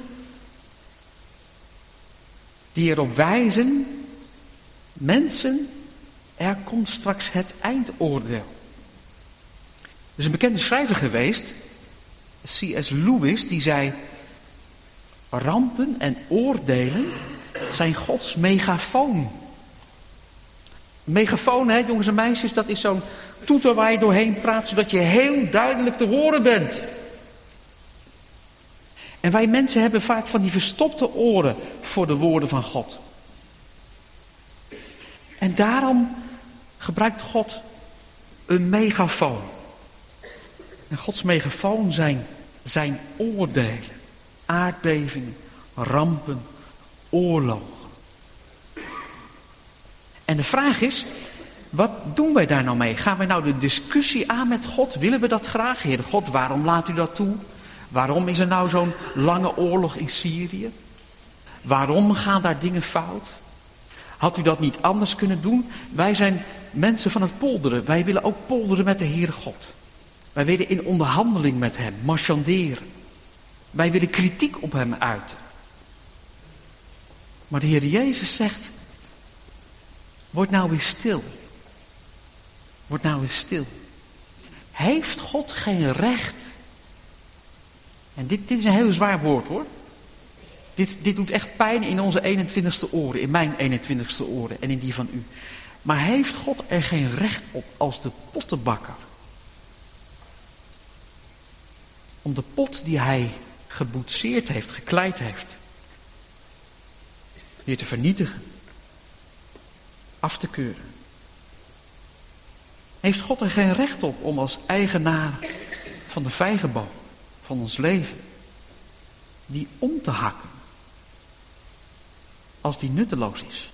Speaker 2: die erop wijzen, mensen, er komt straks het eindoordeel. Er is een bekende schrijver geweest, C S Lewis, die zei, rampen en oordelen zijn Gods megafoon. Een megafoon, hè, jongens en meisjes, dat is zo'n toeter waar je doorheen praat, zodat je heel duidelijk te horen bent. En wij mensen hebben vaak van die verstopte oren voor de woorden van God. En daarom gebruikt God een megafoon. En Gods megafoon zijn, zijn oordelen, aardbevingen, rampen, oorlogen. En de vraag is, wat doen wij daar nou mee? Gaan wij nou de discussie aan met God? Willen we dat graag? Heer God, waarom laat u dat toe? Waarom is er nou zo'n lange oorlog in Syrië? Waarom gaan daar dingen fout? Had u dat niet anders kunnen doen? Wij zijn mensen van het polderen. Wij willen ook polderen met de Heere God. Wij willen in onderhandeling met hem, marchanderen. Wij willen kritiek op hem uiten. Maar de Heer Jezus zegt, word nou weer stil. Word nou weer stil. Heeft God geen recht? En dit, dit is een heel zwaar woord hoor. Dit, dit doet echt pijn in onze eenentwintigste oren, in mijn eenentwintigste oren en in die van u. Maar heeft God er geen recht op als de pottenbakker? Om de pot die hij geboetseerd heeft, gekleid heeft, weer te vernietigen, af te keuren. Heeft God er geen recht op om als eigenaar van de vijgenboom van ons leven, die om te hakken, als die nutteloos is?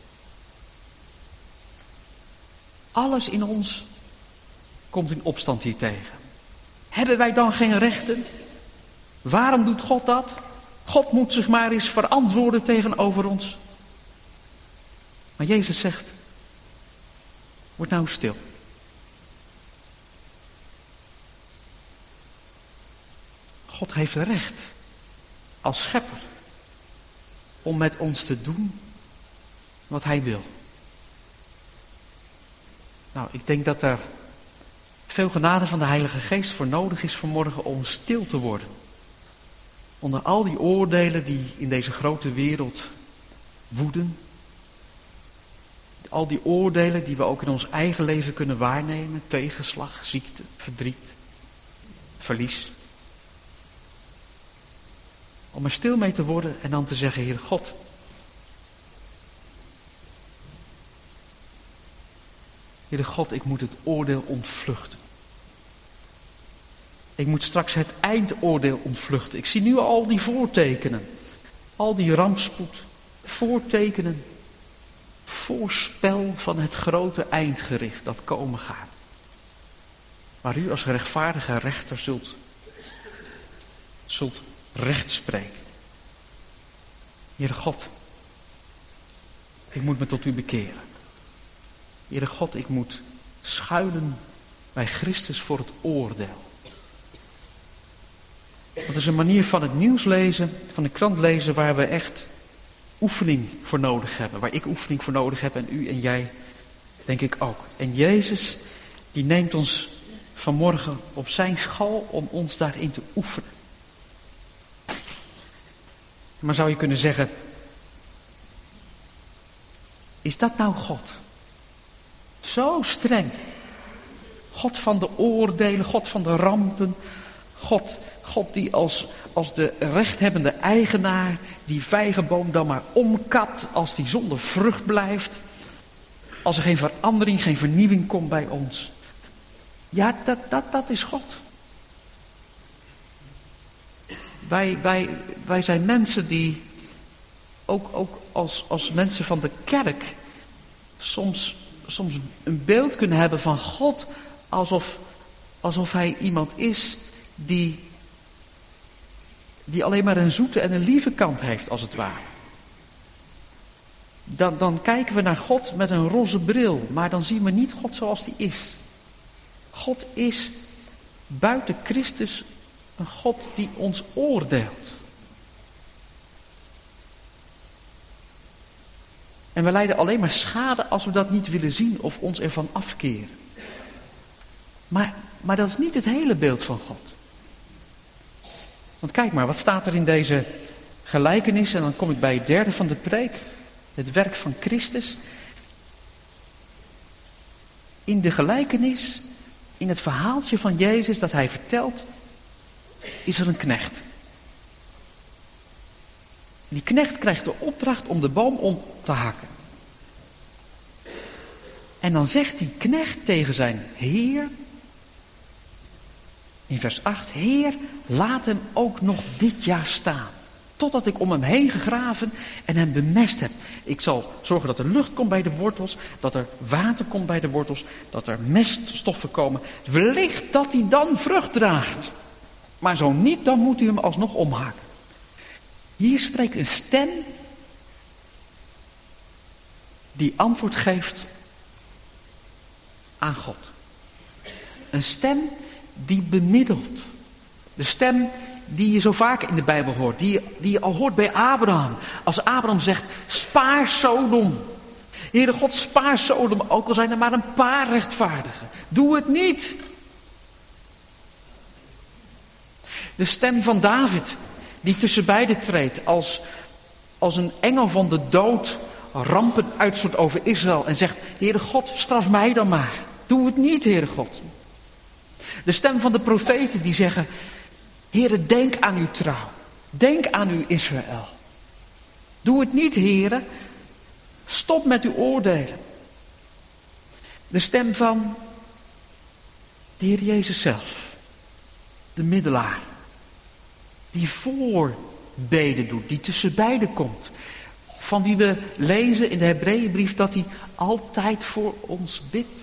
Speaker 2: Alles in ons komt in opstand hiertegen. Hebben wij dan geen rechten? Waarom doet God dat? God moet zich maar eens verantwoorden tegenover ons. Maar Jezus zegt, word nou stil. God heeft recht als schepper om met ons te doen wat hij wil. Nou, ik denk dat er veel genade van de Heilige Geest voor nodig is vanmorgen om stil te worden. Onder al die oordelen die in deze grote wereld woeden. Al die oordelen die we ook in ons eigen leven kunnen waarnemen. Tegenslag, ziekte, verdriet, verlies. Om er stil mee te worden en dan te zeggen, Heer God, Heer God, ik moet het oordeel ontvluchten. Ik moet straks het eindoordeel ontvluchten. Ik zie nu al die voortekenen. Al die rampspoed. Voortekenen. Voorspel van het grote eindgericht dat komen gaat. Waar u als rechtvaardige rechter zult, zult recht spreken. Heere God, ik moet me tot u bekeren. Heere God, ik moet schuilen bij Christus voor het oordeel. Dat is een manier van het nieuws lezen, van de krant lezen, waar we echt oefening voor nodig hebben. Waar ik oefening voor nodig heb en u en jij, denk ik ook. En Jezus, die neemt ons vanmorgen op zijn school om ons daarin te oefenen. Maar zou je kunnen zeggen, is dat nou God? Zo streng. God van de oordelen, God van de rampen. God, God die als, als de rechthebbende eigenaar die vijgenboom dan maar omkapt als die zonder vrucht blijft. Als er geen verandering, geen vernieuwing komt bij ons. Ja, dat, dat, dat is God. Wij, wij, wij zijn mensen die, ook, ook als, als mensen van de kerk, soms soms een beeld kunnen hebben van God alsof, alsof hij iemand is die, die alleen maar een zoete en een lieve kant heeft, als het ware. Dan, dan kijken we naar God met een roze bril, maar dan zien we niet God zoals die is. God is buiten Christus een God die ons oordeelt. En we lijden alleen maar schade als we dat niet willen zien of ons ervan afkeren. Maar, maar dat is niet het hele beeld van God. Want kijk maar, wat staat er in deze gelijkenis? En dan kom ik bij het derde van de preek. Het werk van Christus. In de gelijkenis, in het verhaaltje van Jezus dat hij vertelt, is er een knecht. Die knecht krijgt de opdracht om de boom om te hakken. En dan zegt die knecht tegen zijn heer, in vers acht, Heer, laat hem ook nog dit jaar staan. Totdat ik om hem heen gegraven en hem bemest heb. Ik zal zorgen dat er lucht komt bij de wortels, dat er water komt bij de wortels, dat er meststoffen komen. Wellicht dat hij dan vrucht draagt. Maar zo niet, dan moet u hem alsnog omhakken. Hier spreekt een stem die antwoord geeft aan God. Een stem die bemiddelt. De stem die je zo vaak in de Bijbel hoort. Die, die je al hoort bij Abraham. Als Abraham zegt, spaar Sodom. Heere God, spaar Sodom. Ook al zijn er maar een paar rechtvaardigen. Doe het niet. De stem van David. Die tussen beiden treedt. Als, als een engel van de dood. Rampen uitstort over Israël. En zegt, Heere God, straf mij dan maar. Doe het niet, Heere God. De stem van de profeten die zeggen, Heere, denk aan uw trouw. Denk aan uw Israël. Doe het niet, Heere. Stop met uw oordelen. De stem van de Heer Jezus zelf. De middelaar. Die voorbeden doet. Die tussen beiden komt. Van wie we lezen in de Hebreeënbrief dat hij altijd voor ons bidt.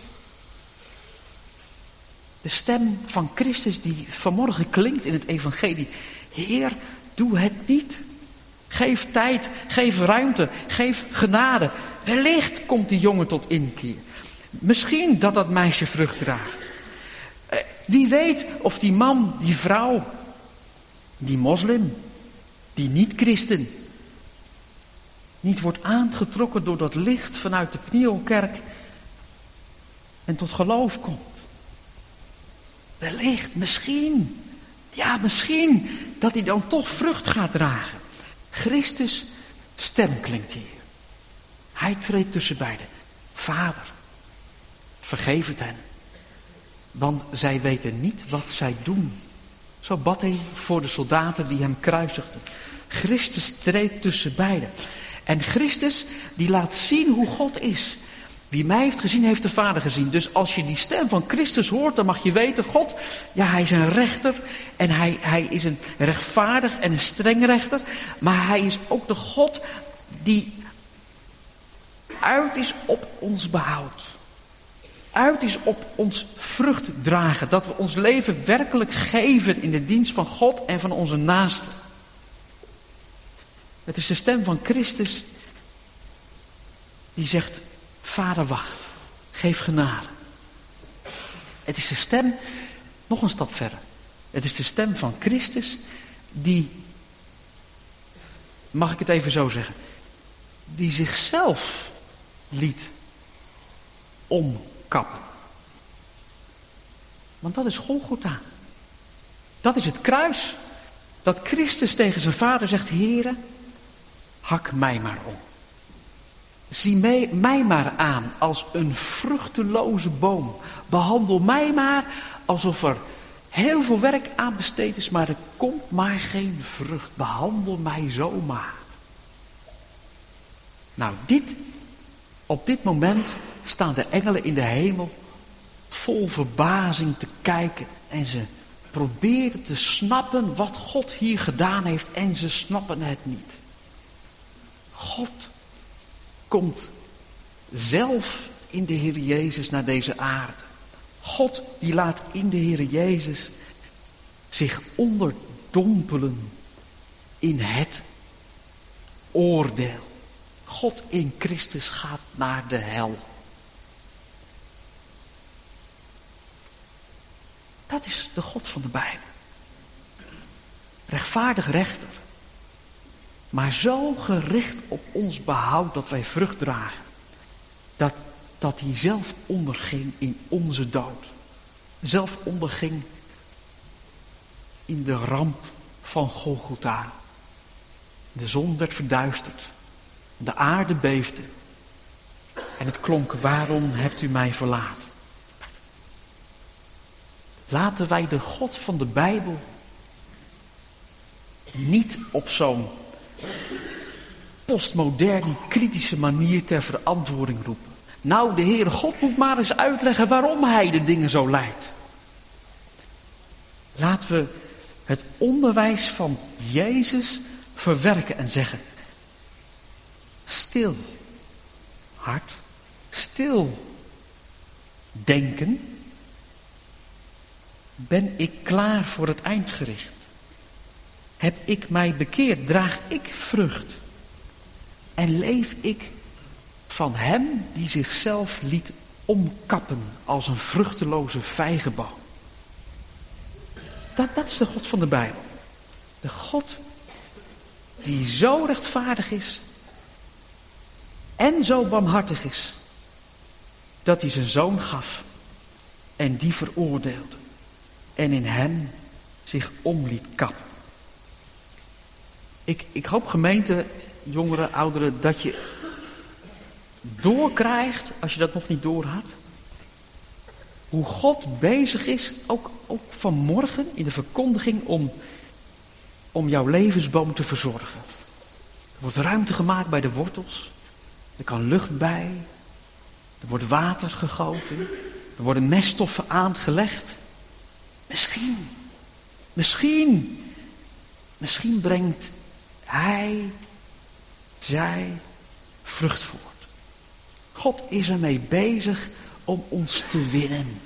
Speaker 2: De stem van Christus die vanmorgen klinkt in het evangelie. Heer, doe het niet. Geef tijd, geef ruimte, geef genade. Wellicht komt die jongen tot inkeer. Misschien dat dat meisje vrucht draagt. Wie weet of die man, die vrouw, die moslim, die niet-christen, niet wordt aangetrokken door dat licht vanuit de Pnielkerk en tot geloof komt. Wellicht, misschien, ja misschien, dat hij dan toch vrucht gaat dragen. Christus' stem klinkt hier. Hij treedt tussen beiden. Vader, vergeef het hen, want zij weten niet wat zij doen. Zo bad hij voor de soldaten die hem kruisigden. Christus treedt tussen beiden. En Christus die laat zien hoe God is. Wie mij heeft gezien, heeft de Vader gezien. Dus als je die stem van Christus hoort, dan mag je weten, God, ja, hij is een rechter. En hij, hij is een rechtvaardig en een streng rechter. Maar hij is ook de God die uit is op ons behoud. Uit is op ons vrucht dragen. Dat we ons leven werkelijk geven in de dienst van God en van onze naasten. Het is de stem van Christus die zegt, Vader, wacht, geef genade. Het is de stem, nog een stap verder. Het is de stem van Christus die, mag ik het even zo zeggen, die zichzelf liet omkappen. Want dat is Golgotha. Dat is het kruis. Dat Christus tegen zijn Vader zegt, Heere, hak mij maar om. Zie mij, mij maar aan als een vruchteloze boom. Behandel mij maar alsof er heel veel werk aan besteed is, maar er komt maar geen vrucht. Behandel mij zomaar. Nou, dit, op dit moment staan de engelen in de hemel vol verbazing te kijken. En ze proberen te snappen wat God hier gedaan heeft en ze snappen het niet. God komt zelf in de Heer Jezus naar deze aarde. God die laat in de Heer Jezus zich onderdompelen in het oordeel. God in Christus gaat naar de hel. Dat is de God van de Bijbel. Rechtvaardig rechter. Maar zo gericht op ons behoud dat wij vrucht dragen. Dat, dat hij zelf onderging in onze dood. Zelf onderging in de ramp van Golgotha. De zon werd verduisterd. De aarde beefde. En het klonk, waarom hebt u mij verlaten? Laten wij de God van de Bijbel niet op zo'n postmoderne, kritische manier ter verantwoording roepen. Nou, de Heere God moet maar eens uitleggen waarom hij de dingen zo leidt. Laten we het onderwijs van Jezus verwerken en zeggen: stil, hart, stil, denken. Ben ik klaar voor het eindgericht? Heb ik mij bekeerd? Draag ik vrucht? En leef ik van hem die zichzelf liet omkappen als een vruchteloze vijgenboom? Dat, dat is de God van de Bijbel. De God die zo rechtvaardig is en zo barmhartig is, dat hij zijn zoon gaf en die veroordeelde en in hem zich om liet kappen. Ik, ik hoop, gemeente, jongeren, ouderen, dat je doorkrijgt, als je dat nog niet door had, hoe God bezig is, ook, ook vanmorgen in de verkondiging, om, om jouw levensboom te verzorgen. Er wordt ruimte gemaakt bij de wortels. Er kan lucht bij. Er wordt water gegoten. Er worden meststoffen aangelegd. Misschien, misschien, misschien brengt hij, zij vrucht voort. God is ermee bezig om ons te winnen.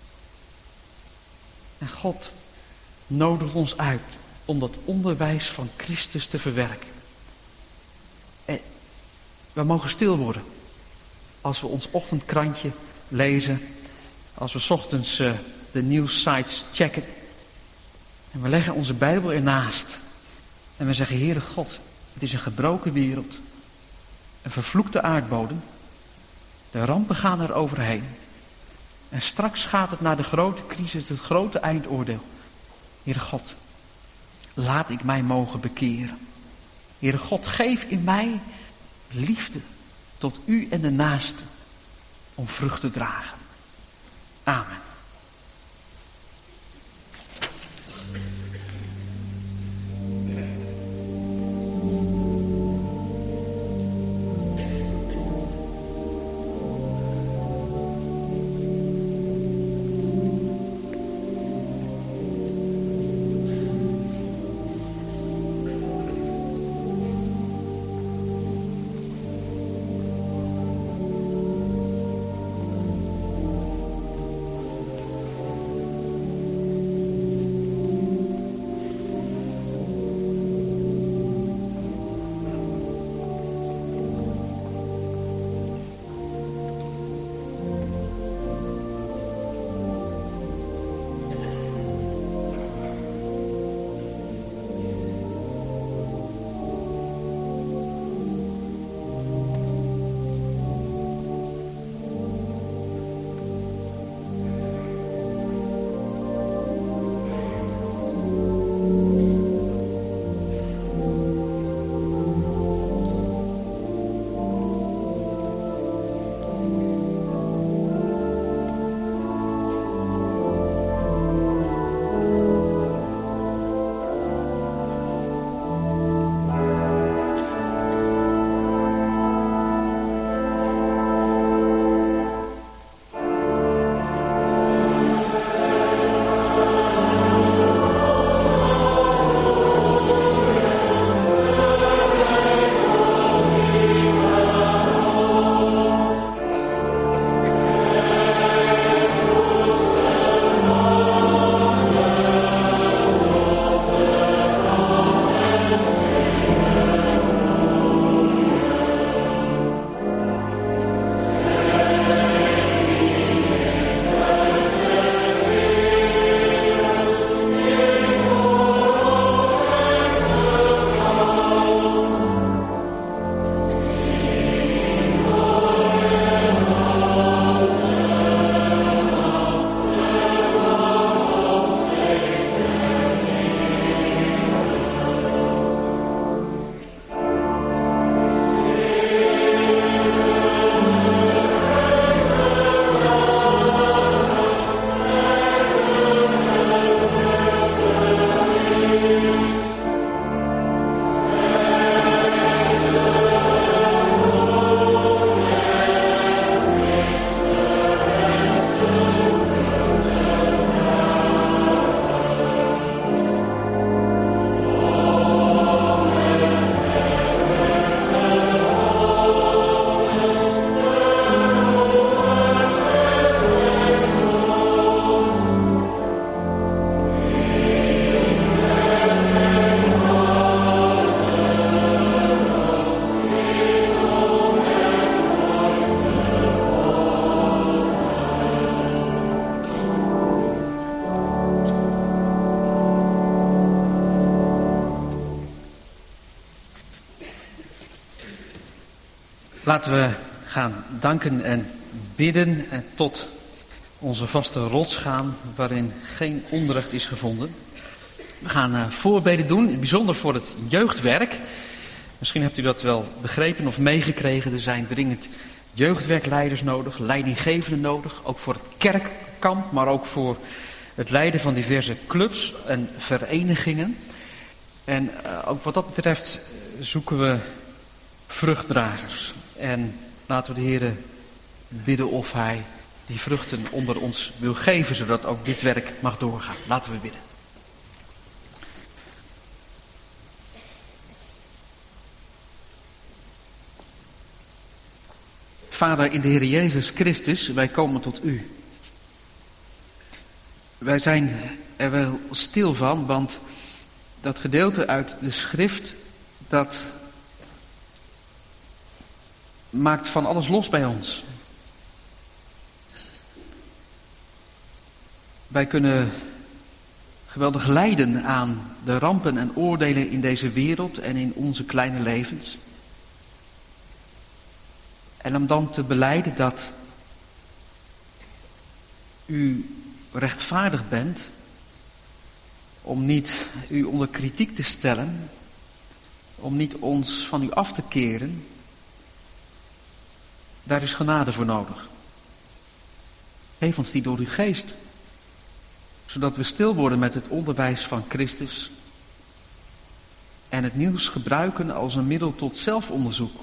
Speaker 2: En God nodigt ons uit om dat onderwijs van Christus te verwerken. En we mogen stil worden als we ons ochtendkrantje lezen, als we 's ochtends uh, de nieuwssites checken en we leggen onze Bijbel ernaast en we zeggen: Heere God, het is een gebroken wereld, een vervloekte aardbodem, de rampen gaan er overheen en straks gaat het naar de grote crisis, het grote eindoordeel. Heere God, laat ik mij mogen bekeren. Heere God, geef in mij liefde tot u en de naaste om vrucht te dragen. Amen. Laten we gaan danken en bidden en tot onze vaste rots gaan, waarin geen onrecht is gevonden. We gaan uh, voorbeden doen, in het bijzonder voor het jeugdwerk. Misschien hebt u dat wel begrepen of meegekregen. Er zijn dringend jeugdwerkleiders nodig, leidinggevenden nodig. Ook voor het kerkkamp, maar ook voor het leiden van diverse clubs en verenigingen. En uh, ook wat dat betreft zoeken we vruchtdragers. En laten we de Heer bidden of Hij die vruchten onder ons wil geven, zodat ook dit werk mag doorgaan. Laten we bidden. Vader, in de Heer Jezus Christus, wij komen tot U. Wij zijn er wel stil van, want dat gedeelte uit de schrift, dat maakt van alles los bij ons. Wij kunnen geweldig lijden aan de rampen en oordelen in deze wereld en in onze kleine levens. En om dan te belijden dat u rechtvaardig bent, om niet u onder kritiek te stellen, om niet ons van u af te keren, daar is genade voor nodig. Geef ons die door uw geest, zodat we stil worden met het onderwijs van Christus en het nieuws gebruiken als een middel tot zelfonderzoek.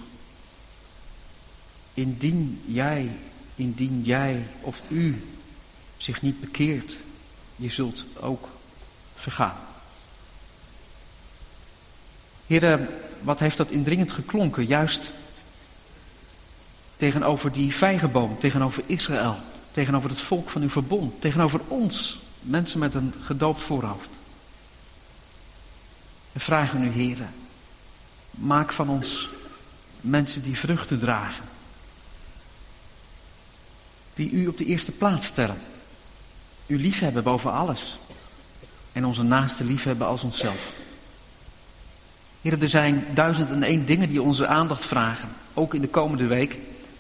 Speaker 2: Indien jij, indien jij of u zich niet bekeert, je zult ook vergaan. Heere, wat heeft dat indringend geklonken, juist tegenover die vijgenboom, tegenover Israël, tegenover het volk van uw verbond, tegenover ons, mensen met een gedoopt voorhoofd. We vragen u, Heere, maak van ons mensen die vruchten dragen, die u op de eerste plaats stellen, u liefhebben boven alles en onze naaste liefhebben als onszelf. Heere, er zijn duizend en één dingen die onze aandacht vragen, ook in de komende week.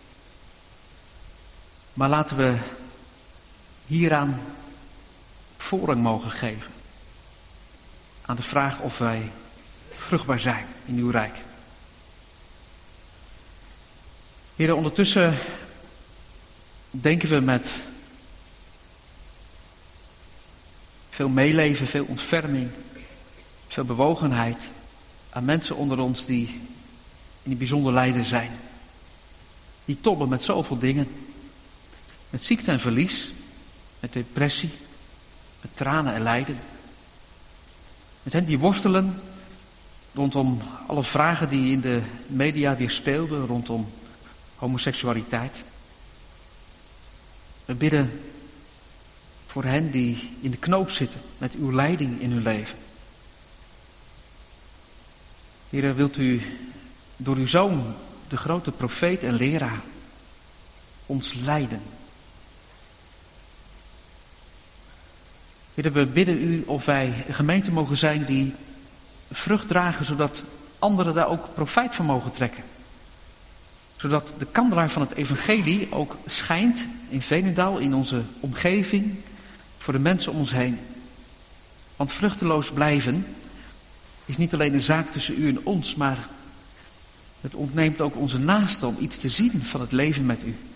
Speaker 2: Maar laten we hieraan voorrang mogen geven. Aan de vraag of wij vruchtbaar zijn in uw rijk. Heere, ondertussen denken we met veel meeleven, veel ontferming, veel bewogenheid aan mensen onder ons die in een bijzonder lijden zijn. Die tobben met zoveel dingen. Met ziekte en verlies, met depressie, met tranen en lijden. Met hen die worstelen rondom alle vragen die in de media weer speelden, rondom homoseksualiteit. We bidden voor hen die in de knoop zitten met uw leiding in hun leven. Heer, wilt u door uw Zoon, de grote profeet en leraar, ons leiden. Heer, we bidden u of wij een gemeente mogen zijn die vrucht dragen, zodat anderen daar ook profijt van mogen trekken. Zodat de kandelaar van het evangelie ook schijnt in Veenendaal, in onze omgeving, voor de mensen om ons heen. Want vruchteloos blijven is niet alleen een zaak tussen u en ons, maar het ontneemt ook onze naasten om iets te zien van het leven met u.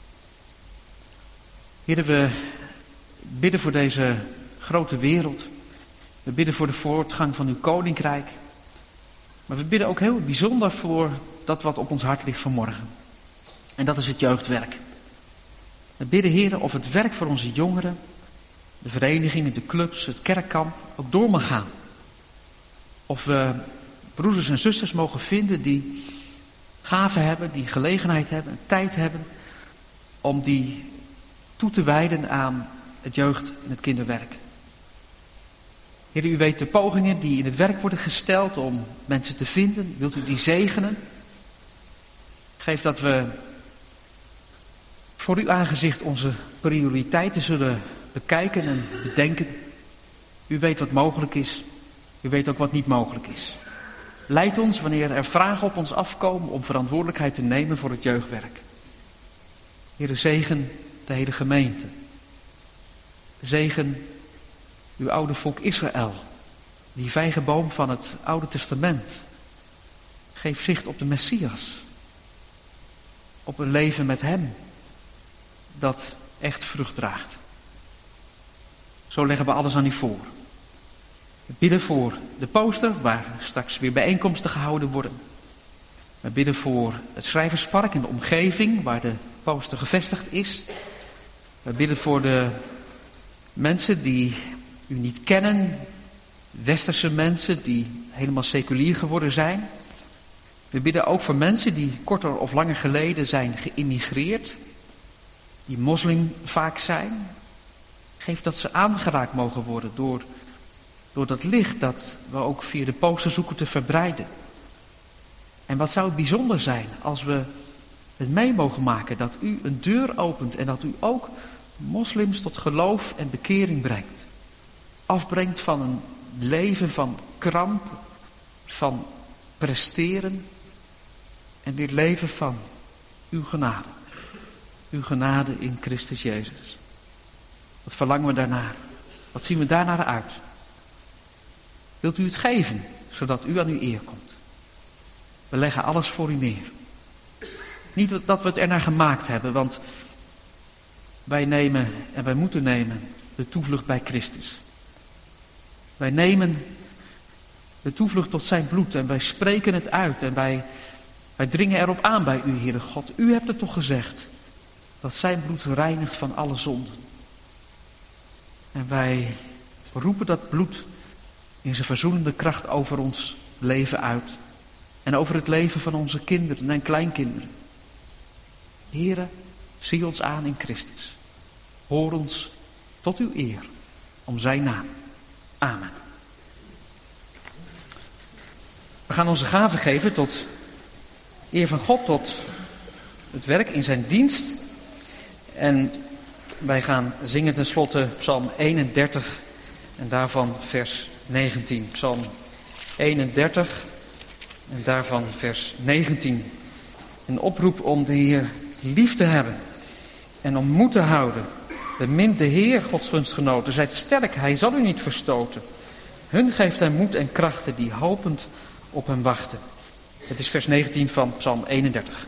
Speaker 2: Heer, we bidden voor deze grote wereld. We bidden voor de voortgang van uw koninkrijk. Maar we bidden ook heel bijzonder voor dat wat op ons hart ligt vanmorgen. En dat is het jeugdwerk. We bidden, Heer, of het werk voor onze jongeren, de verenigingen, de clubs, het kerkkamp ook door mag gaan. Of we broeders en zusters mogen vinden die gaven hebben, die gelegenheid hebben, tijd hebben om die toe te wijden aan het jeugd- en het kinderwerk. Heer, u weet de pogingen die in het werk worden gesteld om mensen te vinden. Wilt u die zegenen? Geef dat we voor uw aangezicht onze prioriteiten zullen bekijken en bedenken. U weet wat mogelijk is. U weet ook wat niet mogelijk is. Leid ons wanneer er vragen op ons afkomen om verantwoordelijkheid te nemen voor het jeugdwerk. Heere, zegen de hele gemeente. Zegen uw oude volk Israël, die vijgenboom van het Oude Testament. Geef zicht op de Messias. Op een leven met hem dat echt vrucht draagt. Zo leggen we alles aan u voor. We bidden voor de poster, waar straks weer bijeenkomsten gehouden worden. We bidden voor het Schrijverspark en de omgeving, waar de poster gevestigd is. We bidden voor de mensen die u niet kennen, westerse mensen die helemaal seculier geworden zijn. We bidden ook voor mensen die korter of langer geleden zijn geïmmigreerd, die moslim vaak zijn. Geef dat ze aangeraakt mogen worden door, door dat licht dat we ook via de poster zoeken te verbreiden. En wat zou het bijzonder zijn als we het mee mogen maken dat u een deur opent en dat u ook moslims tot geloof en bekering brengt. Afbrengt van een leven van kramp, van presteren en dit leven van uw genade. Uw genade in Christus Jezus. Wat verlangen we daarnaar? Wat zien we daarnaar uit? Wilt u het geven, zodat u aan uw eer komt? We leggen alles voor u neer. Niet dat we het ernaar gemaakt hebben, want wij nemen en wij moeten nemen de toevlucht bij Christus. Wij nemen de toevlucht tot zijn bloed en wij spreken het uit en wij, wij dringen erop aan bij u, Heere God. U hebt het toch gezegd dat zijn bloed reinigt van alle zonden. En wij roepen dat bloed in zijn verzoenende kracht over ons leven uit. En over het leven van onze kinderen en kleinkinderen. Heere, zie ons aan in Christus. Hoor ons tot uw eer, om zijn naam. Amen. We gaan onze gaven geven tot eer van God, tot het werk in zijn dienst. En wij gaan zingen tenslotte Psalm eenendertig en daarvan vers negentien. Psalm eenendertig en daarvan vers negentien. Een oproep om de Heer lief te hebben en om moed te houden. Bemint de Heer, Gods gunstgenoten, zijt sterk, hij zal u niet verstoten. Hun geeft hij moed en krachten die hopend op hem wachten. Het is vers negentien van Psalm eenendertig.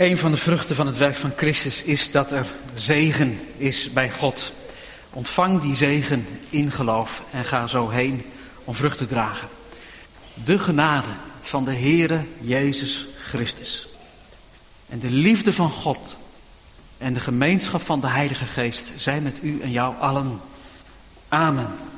Speaker 2: Een van de vruchten van het werk van Christus is dat er zegen is bij God. Ontvang die zegen in geloof en ga zo heen om vrucht te dragen. De genade van de Heere Jezus Christus en de liefde van God en de gemeenschap van de Heilige Geest zijn met u en jou allen. Amen.